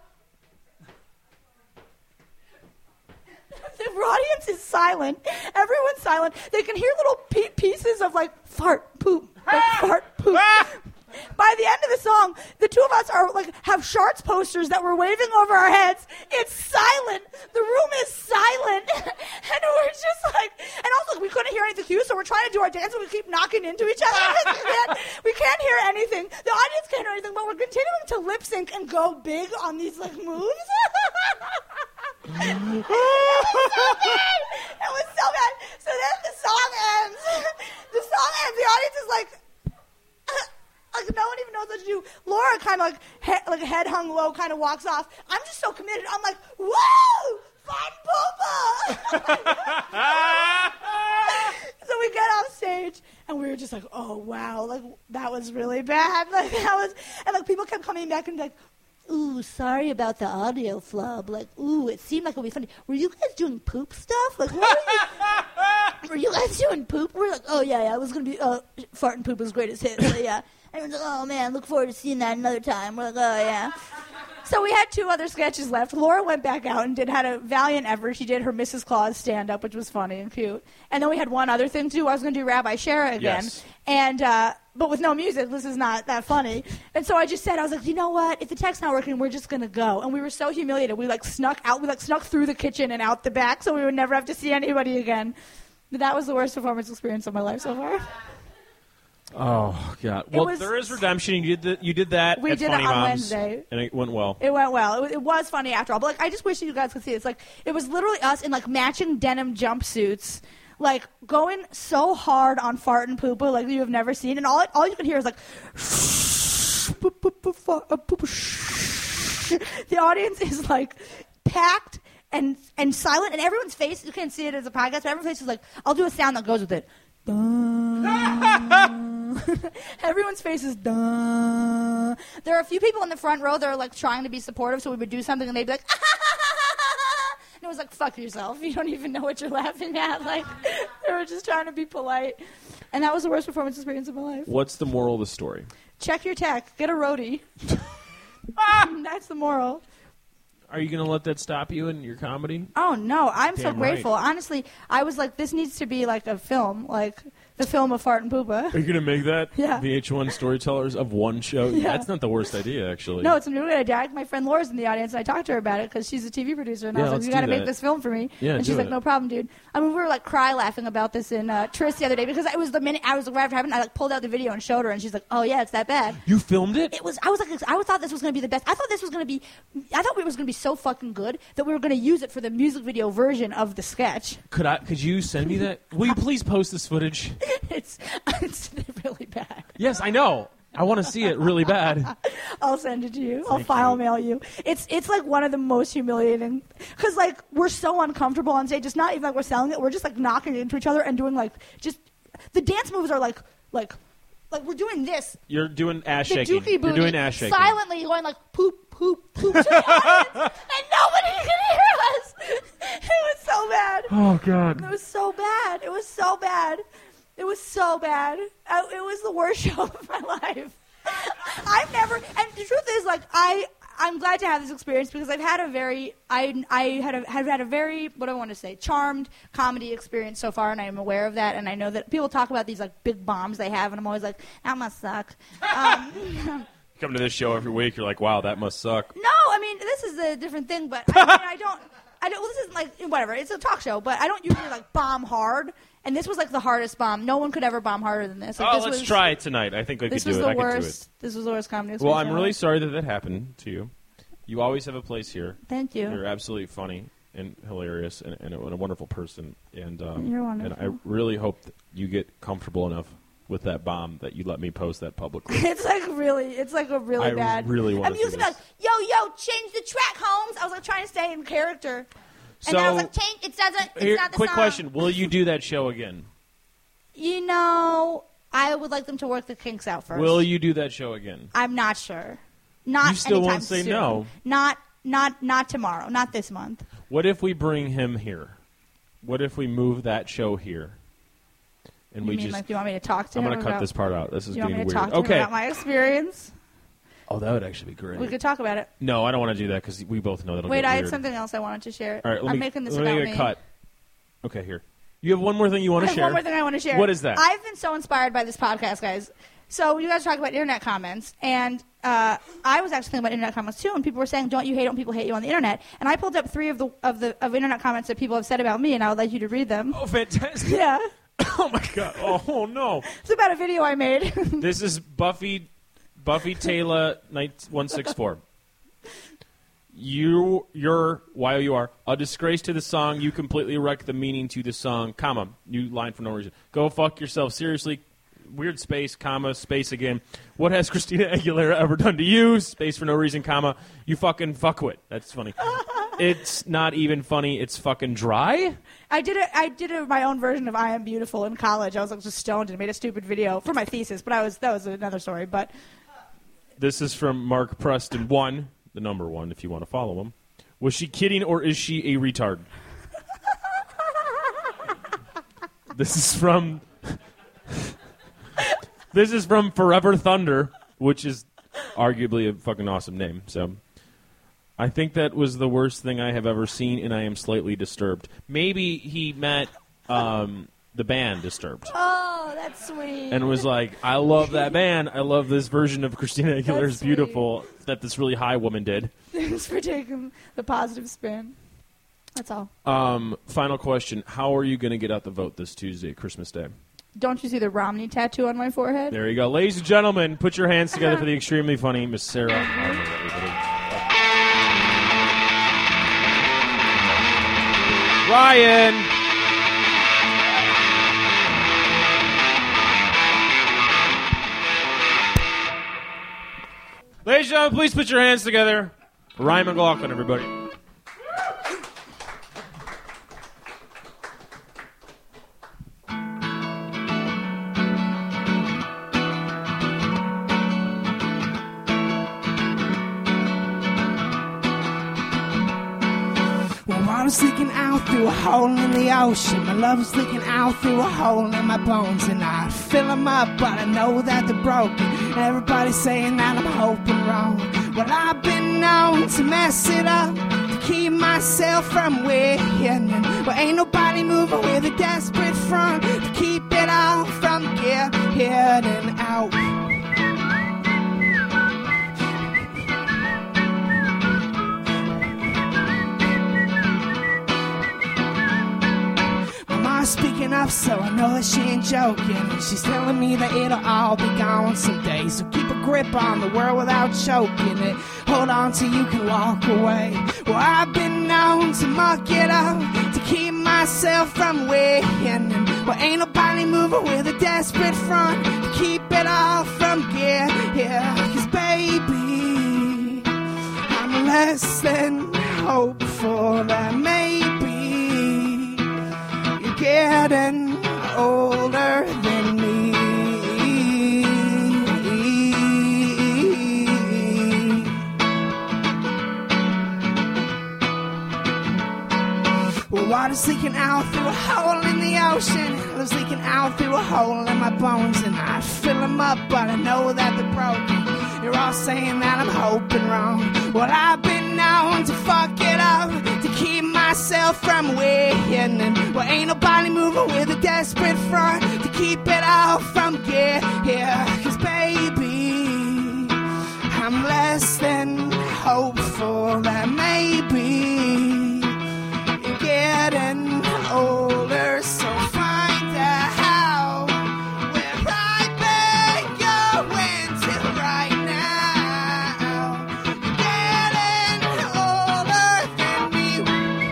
the audience is silent. Everyone's silent. They can hear little pieces of like fart, poop, like fart, poop. By the end of the song, the two of us are like have Sharks posters that we're waving over our heads. It's silent. The room is silent, and we're just like, and also we couldn't hear any of the cues, so we're trying to do our dance, and we keep knocking into each other. we can't hear anything. The audience can't hear anything, but we're continuing to lip sync and go big on these like moves. It was so bad. So then the song ends. The audience is like no one even knows what to do. Laura kind of like head hung low, kind of walks off. I'm just so committed. I'm like, whoa, Fun Poopa. So we get off stage, and we were just like, oh wow, like that was really bad. Like that was, and like people kept coming back and like, ooh, sorry about the audio flub. Like, ooh, it seemed like it would be funny. Were you guys doing poop stuff? Like, what were you guys doing poop? We're like, oh yeah, it was gonna be Fart and Poop was greatest hit. So, yeah. And we're like, oh man, look forward to seeing that another time. We're like, oh yeah. So we had 2 other sketches left. Laura went back out and had a valiant effort. She did her Mrs. Claus stand-up, which was funny and cute. And then we had one other thing to do. I was going to do Rabbi Shara again. Yes. And but with no music, this is not that funny. And so I just said, I was like, you know what? If the tech's not working, we're just going to go. And we were so humiliated. We snuck out. We snuck through the kitchen and out the back so we would never have to see anybody again. But that was the worst performance experience of my life so far. Oh God! Well, there is redemption. You did that. We at did Funny it on Moms, Wednesday. and it went well. It went well. It was funny after all. But I just wish you guys could see it. It's like it was literally us in matching denim jumpsuits, going so hard on Fart and Poopa like you have never seen, and all you can hear is like. The audience is packed and silent, and everyone's face. You can't see it as a podcast, but everyone's face is like. I'll do a sound that goes with it. Everyone's face is duh. There are a few people in the front row that are trying to be supportive, so we would do something and they'd be like, and it was like, fuck yourself. You don't even know what you're laughing at. They were just trying to be polite. And that was the worst performance experience of my life. What's the moral of the story? Check your tech. Get a roadie. That's the moral. Are you going to let that stop you in your comedy? Oh, no. I'm so Damn grateful. right. Honestly, I was like, this needs to be a film, the film of Fart and Poopa. Are you going to make that? Yeah. VH1 Storytellers of one show? Yeah. That's not the worst idea, actually. No, it's a new idea. My friend Laura's in the audience, and I talked to her about it because she's a TV producer, and I was let's like, you got to do make that. this film for me. Yeah, and she's do like, it. no problem, dude. I mean, we were cry laughing about this in Tris the other day because it was the minute I was right after having, I pulled out the video and showed her, and she's like, oh yeah, it's that bad. You filmed it? It was. I thought this was going to be the best. I thought it was going to be so fucking good that we were going to use it for the music video version of the sketch. Could you send me that? Will you please post this footage? It's really bad. Yes, I know. I want to see it really bad. I'll send it to you. I'll file mail you. It's one of the most humiliating because we're so uncomfortable on stage. It's not even we're selling it. We're just knocking into each other and doing just the dance moves are like we're doing this. You're doing ass The shaking. dookie booty, You're doing ass shaking. silently going poop, poop, poop to the audience, and nobody can hear us. It was so bad. Oh God. It was so bad. It was so bad. It was so bad. It was the worst show of my life. I've never, and the truth is, I'm glad to have this experience because I've had a very, have had a very, what do I want to say, charmed comedy experience so far, and I am aware of that, and I know that people talk about these big bombs they have, and I'm always like, that must suck. Come to this show every week, you're like, wow, that must suck. No, I mean, this is a different thing, but I don't, well, this isn't whatever, it's a talk show, but I don't usually bomb hard. And this was the hardest bomb. No one could ever bomb harder than this. Let's try it tonight. I think we could This do was it. the I could do it. worst. This was the worst comedy experience. Well, I'm of my really life. sorry that happened to you. You always have a place here. Thank you. You're absolutely funny and hilarious and a wonderful person. And You're wonderful. And I really hope that you get comfortable enough with that bomb that you let me post that publicly. It's a really bad. I really want I'm to see using this. yo, change the track, Holmes. I was trying to stay in character. So, And then I was change. It doesn't. It's not the quick song. question: will you do that show again? I would like them to work the kinks out first. Will you do that show again? I'm not sure. Not You still anytime won't say soon. no. Not tomorrow. Not this month. What if we bring him here? What if we move that show here? And You we mean just. you want me to talk to I'm him going to cut about- this part out. This is You want getting me to weird. talk to Okay. him about my experience? Oh, that would actually be great. We could talk about it. No, I don't want to do that because we both know that'll Wait, get I weird. had something else I wanted to share. All right, I'm making this let about me me. get a cut. Okay, here. You have one more thing you want I to have share? one more thing I want to share. What is that? I've been so inspired by this podcast, guys. So you guys talk about internet comments, and I was actually thinking about internet comments too, and people were saying, "Don't you hate it when people hate you on the internet?" And I pulled up 3 of internet comments that people have said about me, and I would like you to read them. Oh, fantastic! Yeah, Oh my god! Oh no! it's about a video I made. This is Buffy Taylor 164. You're YOUR a disgrace to the song. You completely wreck the meaning to the song. Comma, new line for no reason. Go fuck yourself. Seriously. Weird space, comma, space again. What has Christina Aguilera ever done to you? Space for no reason, comma. You fucking fuckwit. That's funny. It's not even funny. It's fucking dry. I did my own version of "I Am Beautiful" in college. I was like just stoned and made a stupid video for my thesis, but that was another story. But This is from Mark Preston 1, the number 1, if you want to follow him. Was she kidding or is she a retard? This is from Forever Thunder, which is arguably a fucking awesome name. So I think that was the worst thing I have ever seen, and I am slightly disturbed. Maybe he met the band Disturbed. oh, that's sweet. And was like, I love that band. I love this version of Christina Aguilera's sweet. Beautiful that this really high woman did. Thanks for taking the positive spin. That's all. Final question. How are you going to get out the vote this Tuesday, Christmas Day? Don't you see the Romney tattoo on my forehead? There you go. Ladies and gentlemen, put your hands together for the extremely funny Miss Sarah Armour, everybody. Ryan! Ladies and gentlemen, please put your hands together for Ryan McLaughlin, everybody. Water's leaking out through a hole in the ocean. My love is leaking out through a hole in my bones. And I fill them up, but I know that they're broken. Everybody's saying that I'm hoping wrong. Well, I've been known to mess it up, to keep myself from winning. Well, ain't nobody moving with a desperate front, to keep it all from getting out. Speaking up, so I know that she ain't joking. She's telling me that it'll all be gone someday. So keep a grip on the world without choking it. Hold on till you can walk away. Well, I've been known to muck it up, to keep myself from winning. Well, ain't nobody moving with a desperate front, to keep it all from getting. 'Cause baby, I'm less than hopeful that maybe getting older than me. Well, water's leaking out through a hole in the ocean. Love's leaking out through a hole in my bones. And I fill them up, but I know that they're broken. You're all saying that I'm hoping wrong. Well, I've been known to fuck it up, to keep myself from winning. Well, ain't nobody moving with a desperate front, to keep it all from getting. 'Cause baby, I'm less than hopeful that maybe you're getting older. So find out where I've been going till right now. You're getting older than me.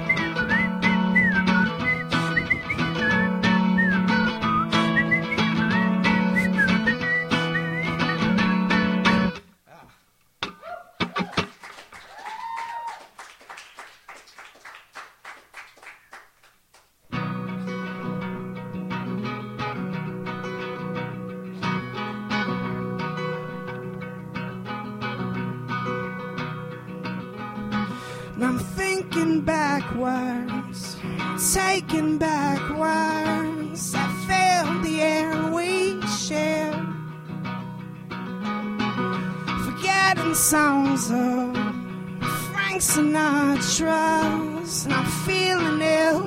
And I'm thinking backwards, taking backwards. I felt the air we shared, forgetting songs of Frank Sinatra's, and I'm feeling ill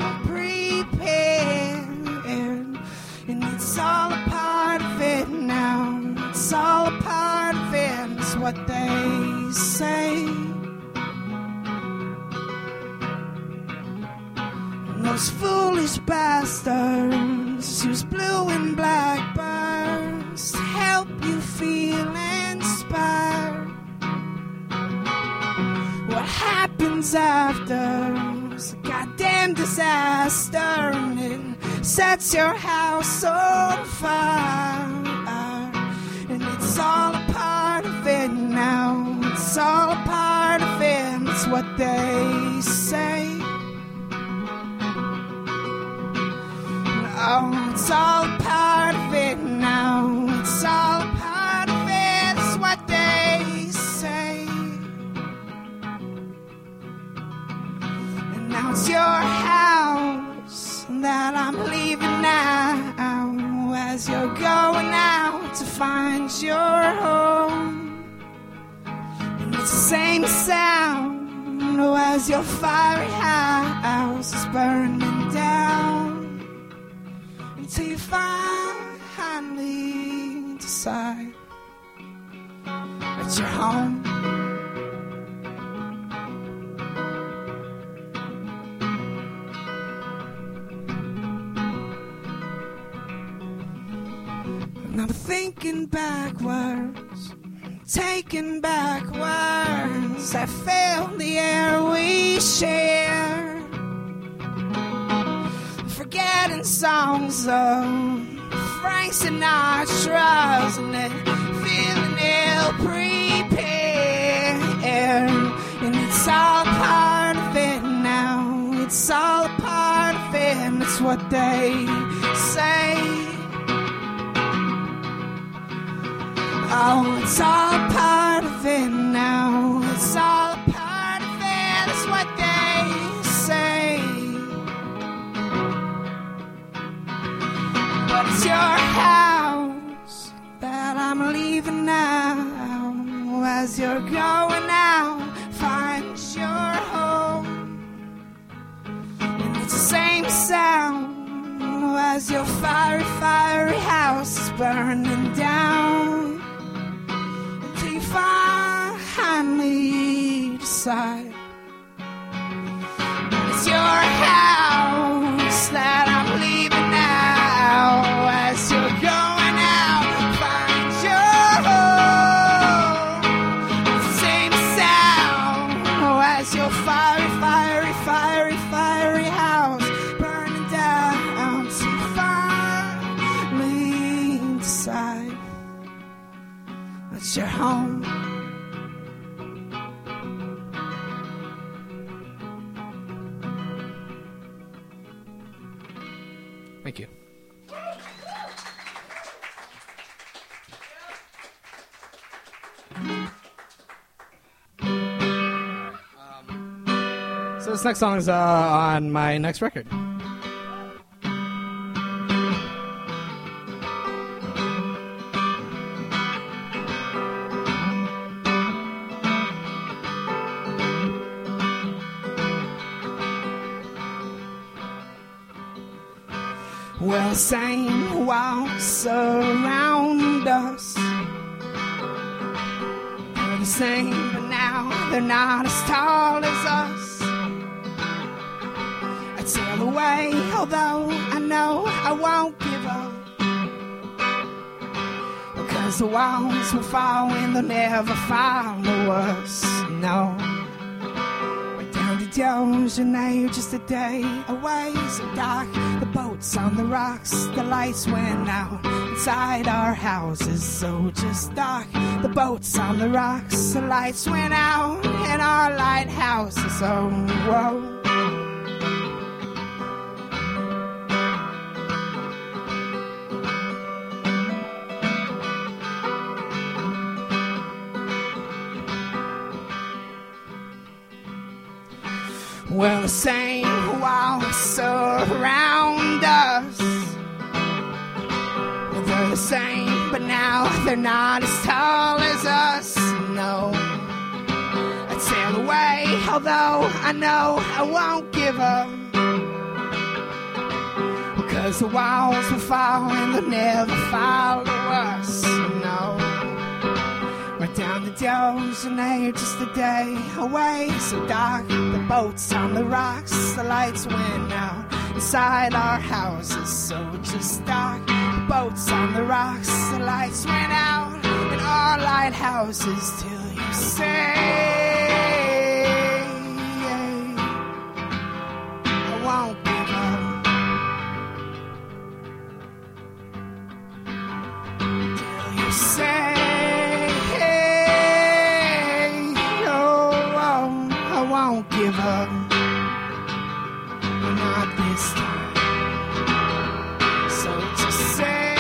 prepared. And it's all a part of it now. It's it's all a part of it, it's what they say. And those foolish bastards use blue and black birds to help you feel inspired. What happens after is a goddamn disaster, and it sets your house on fire. And it's all a part of it now, it's all a part of it, it's what they say. Oh, it's all a part of it now, it's all a part of it, it's what they say. And now it's your house that I'm leaving now, as you're going out to find your home. And it's the same sound as your fiery house is burning down, until you finally decide that you're home. And I'm thinking backwards, taking back words that fill the air we share. Forgetting songs of Frank Sinatra's and then feeling ill-prepared. And it's all part of it now, it's all a part of it, and it's what they say. Oh, it's all part of it now, it's all a part of it, it's what they say. But it's your house that I'm leaving now, as you're going out, find your home. And it's the same sound as your fiery, fiery house is burning down, until you finally decide it's your house that I'm leaving now, as you're going out, find your home. It's the same sound as your fiery, fiery, fiery, fiery house burning down, to finally decide that you're home. Thank you. So this next song is on my next record. Well, the same walls surround us. They're the same, but now they're not as tall as us. I sail away, although I know I won't give up. Because the walls will fall and they'll never follow us, no. And now you're just a day away, so dark, the boats on the rocks, the lights went out inside our houses, so just dark, the boats on the rocks, the lights went out in our lighthouses, oh, whoa. Well, the same walls surround us. Well, they're the same, but now they're not as tall as us, no. I'd sail away, although I know I won't give up. Because the walls will fall and they'll never follow us, no. down the ocean, and you're just a day away. So dark, the boats on the rocks, the lights went out inside our houses. So just dark, the boats on the rocks, the lights went out in our lighthouses till you say I won't give up. Till you say I won't give up, not this time. So just say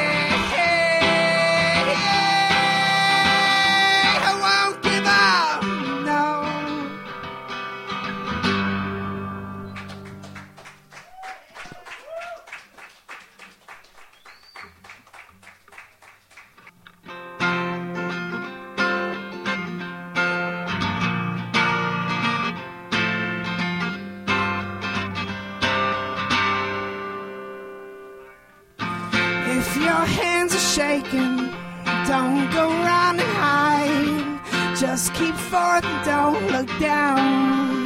I won't give up, no. If your hands are shaking, don't go round and hide. Just keep forth and don't look down.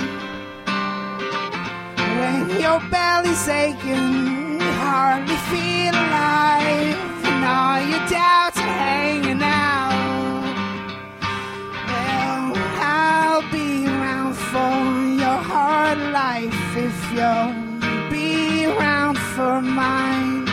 When your belly's aching, you hardly feel alive, and all your doubts are hanging out. Well, I'll be around for your hard life if you'll be around for mine.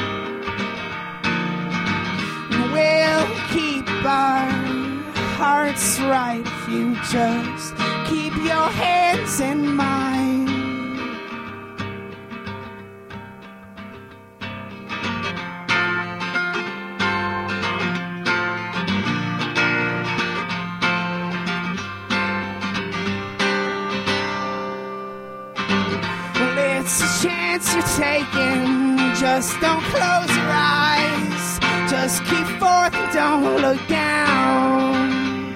We'll keep our hearts right if you just keep your hands in mine. Well, it's a chance you're taking, just don't close your eyes. Just keep forth and don't look down.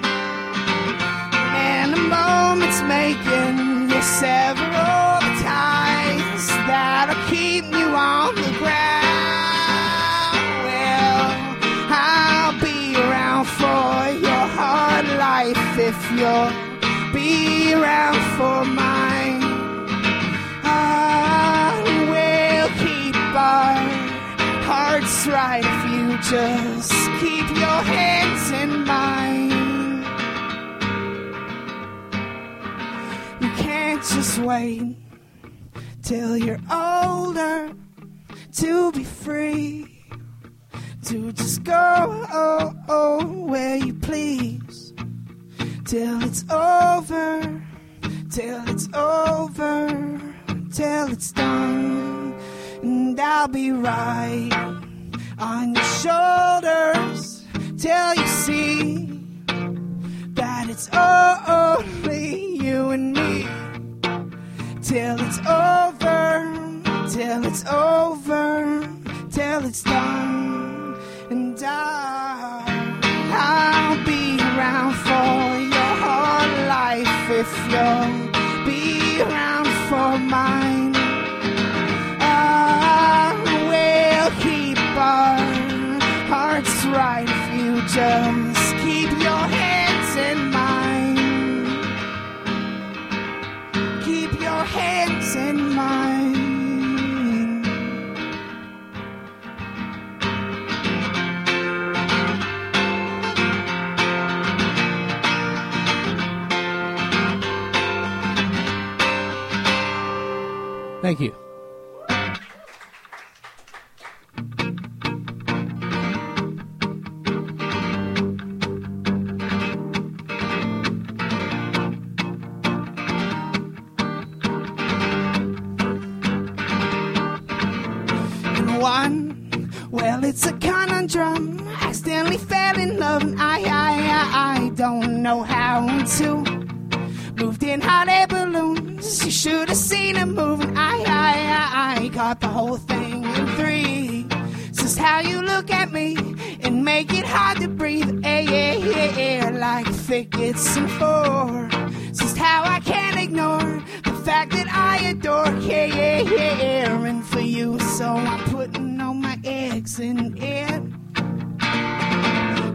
And the moment's making you sever all the ties that'll keep you on the ground. Well, I'll be around for your hard life if you'll be around for mine. We'll keep our hearts right if you just keep your hands in mine. You can't just wait till you're older to be free, to just go where you please, till it's over, till it's over, till it's done. And I'll be right on your shoulders till you see that it's only you and me. Till it's over, till it's over, till it's done. And I'll be around for your whole life if you'll be around for mine. We'll keep our hearts right if you just keep your hands in mine. Keep your hands in mine. Thank you. Well, it's a conundrum. I accidentally fell in love, and I don't know how to. Moved in hot air balloons. You should have seen it moving. I caught the whole thing in 3. It's just how you look at me and make it hard to breathe. Air like thickets in 4. It's just how I can't ignore the fact that I adore caring for you. So I'm putting all my eggs in it.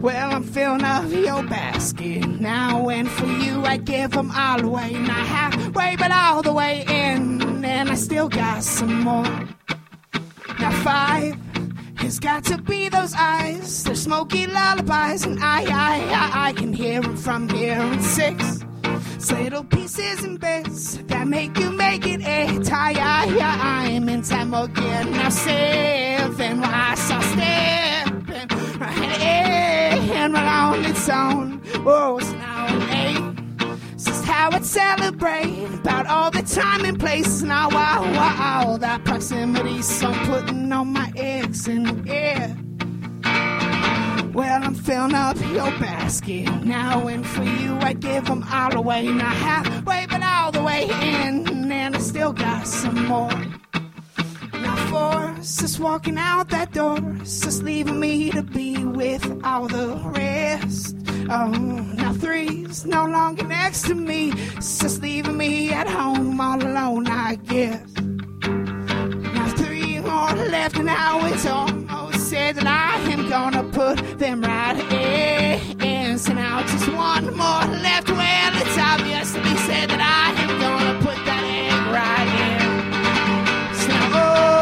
Well, I'm filling up your basket now, and for you I give them all away. Not halfway, but all the way in, and I still got some more. Now 5 has got to be those eyes. They're smoky lullabies, and I can hear them from here. And 6, it's little pieces and bits that make you make it 8. I'm in time again. Now 7, well, I saw stepping right in, right on its own. Whoa, it's now an 8. This is how I'd celebrate about all the time and place. Now, wow, that proximity, so I'm putting on my eggs in the air. Well, I'm filling up your basket now, and for you I give them all away. Not halfway, but all the way in, and I still got some more. Now 4, just walking out that door, just leaving me to be with all the rest. Oh, now 3's no longer next to me, it's just leaving me at home all alone, I guess. Now 3 more left, and now it's almost said that I am gonna put them right in. So now just 1 more left. Well, it's obviously said that I am gonna put that egg right in. So now,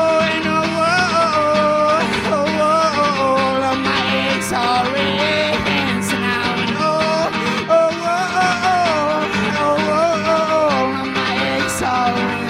all of my eggs are in. So now, all of my eggs are in.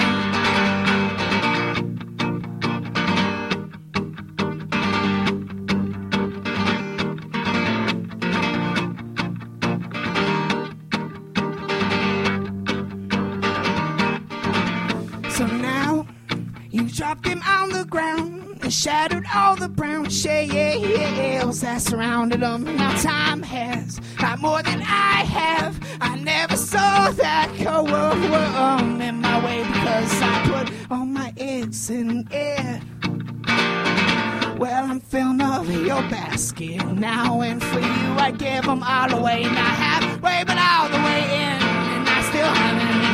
So now you dropped him on the ground and shattered all the brown shells that surrounded him. Now time has got more than I have. I never saw that come in my way because I put all my eggs in it. Well, I'm filling up your basket now, and for you I give them all away. Not halfway, but all the way in, and I still haven't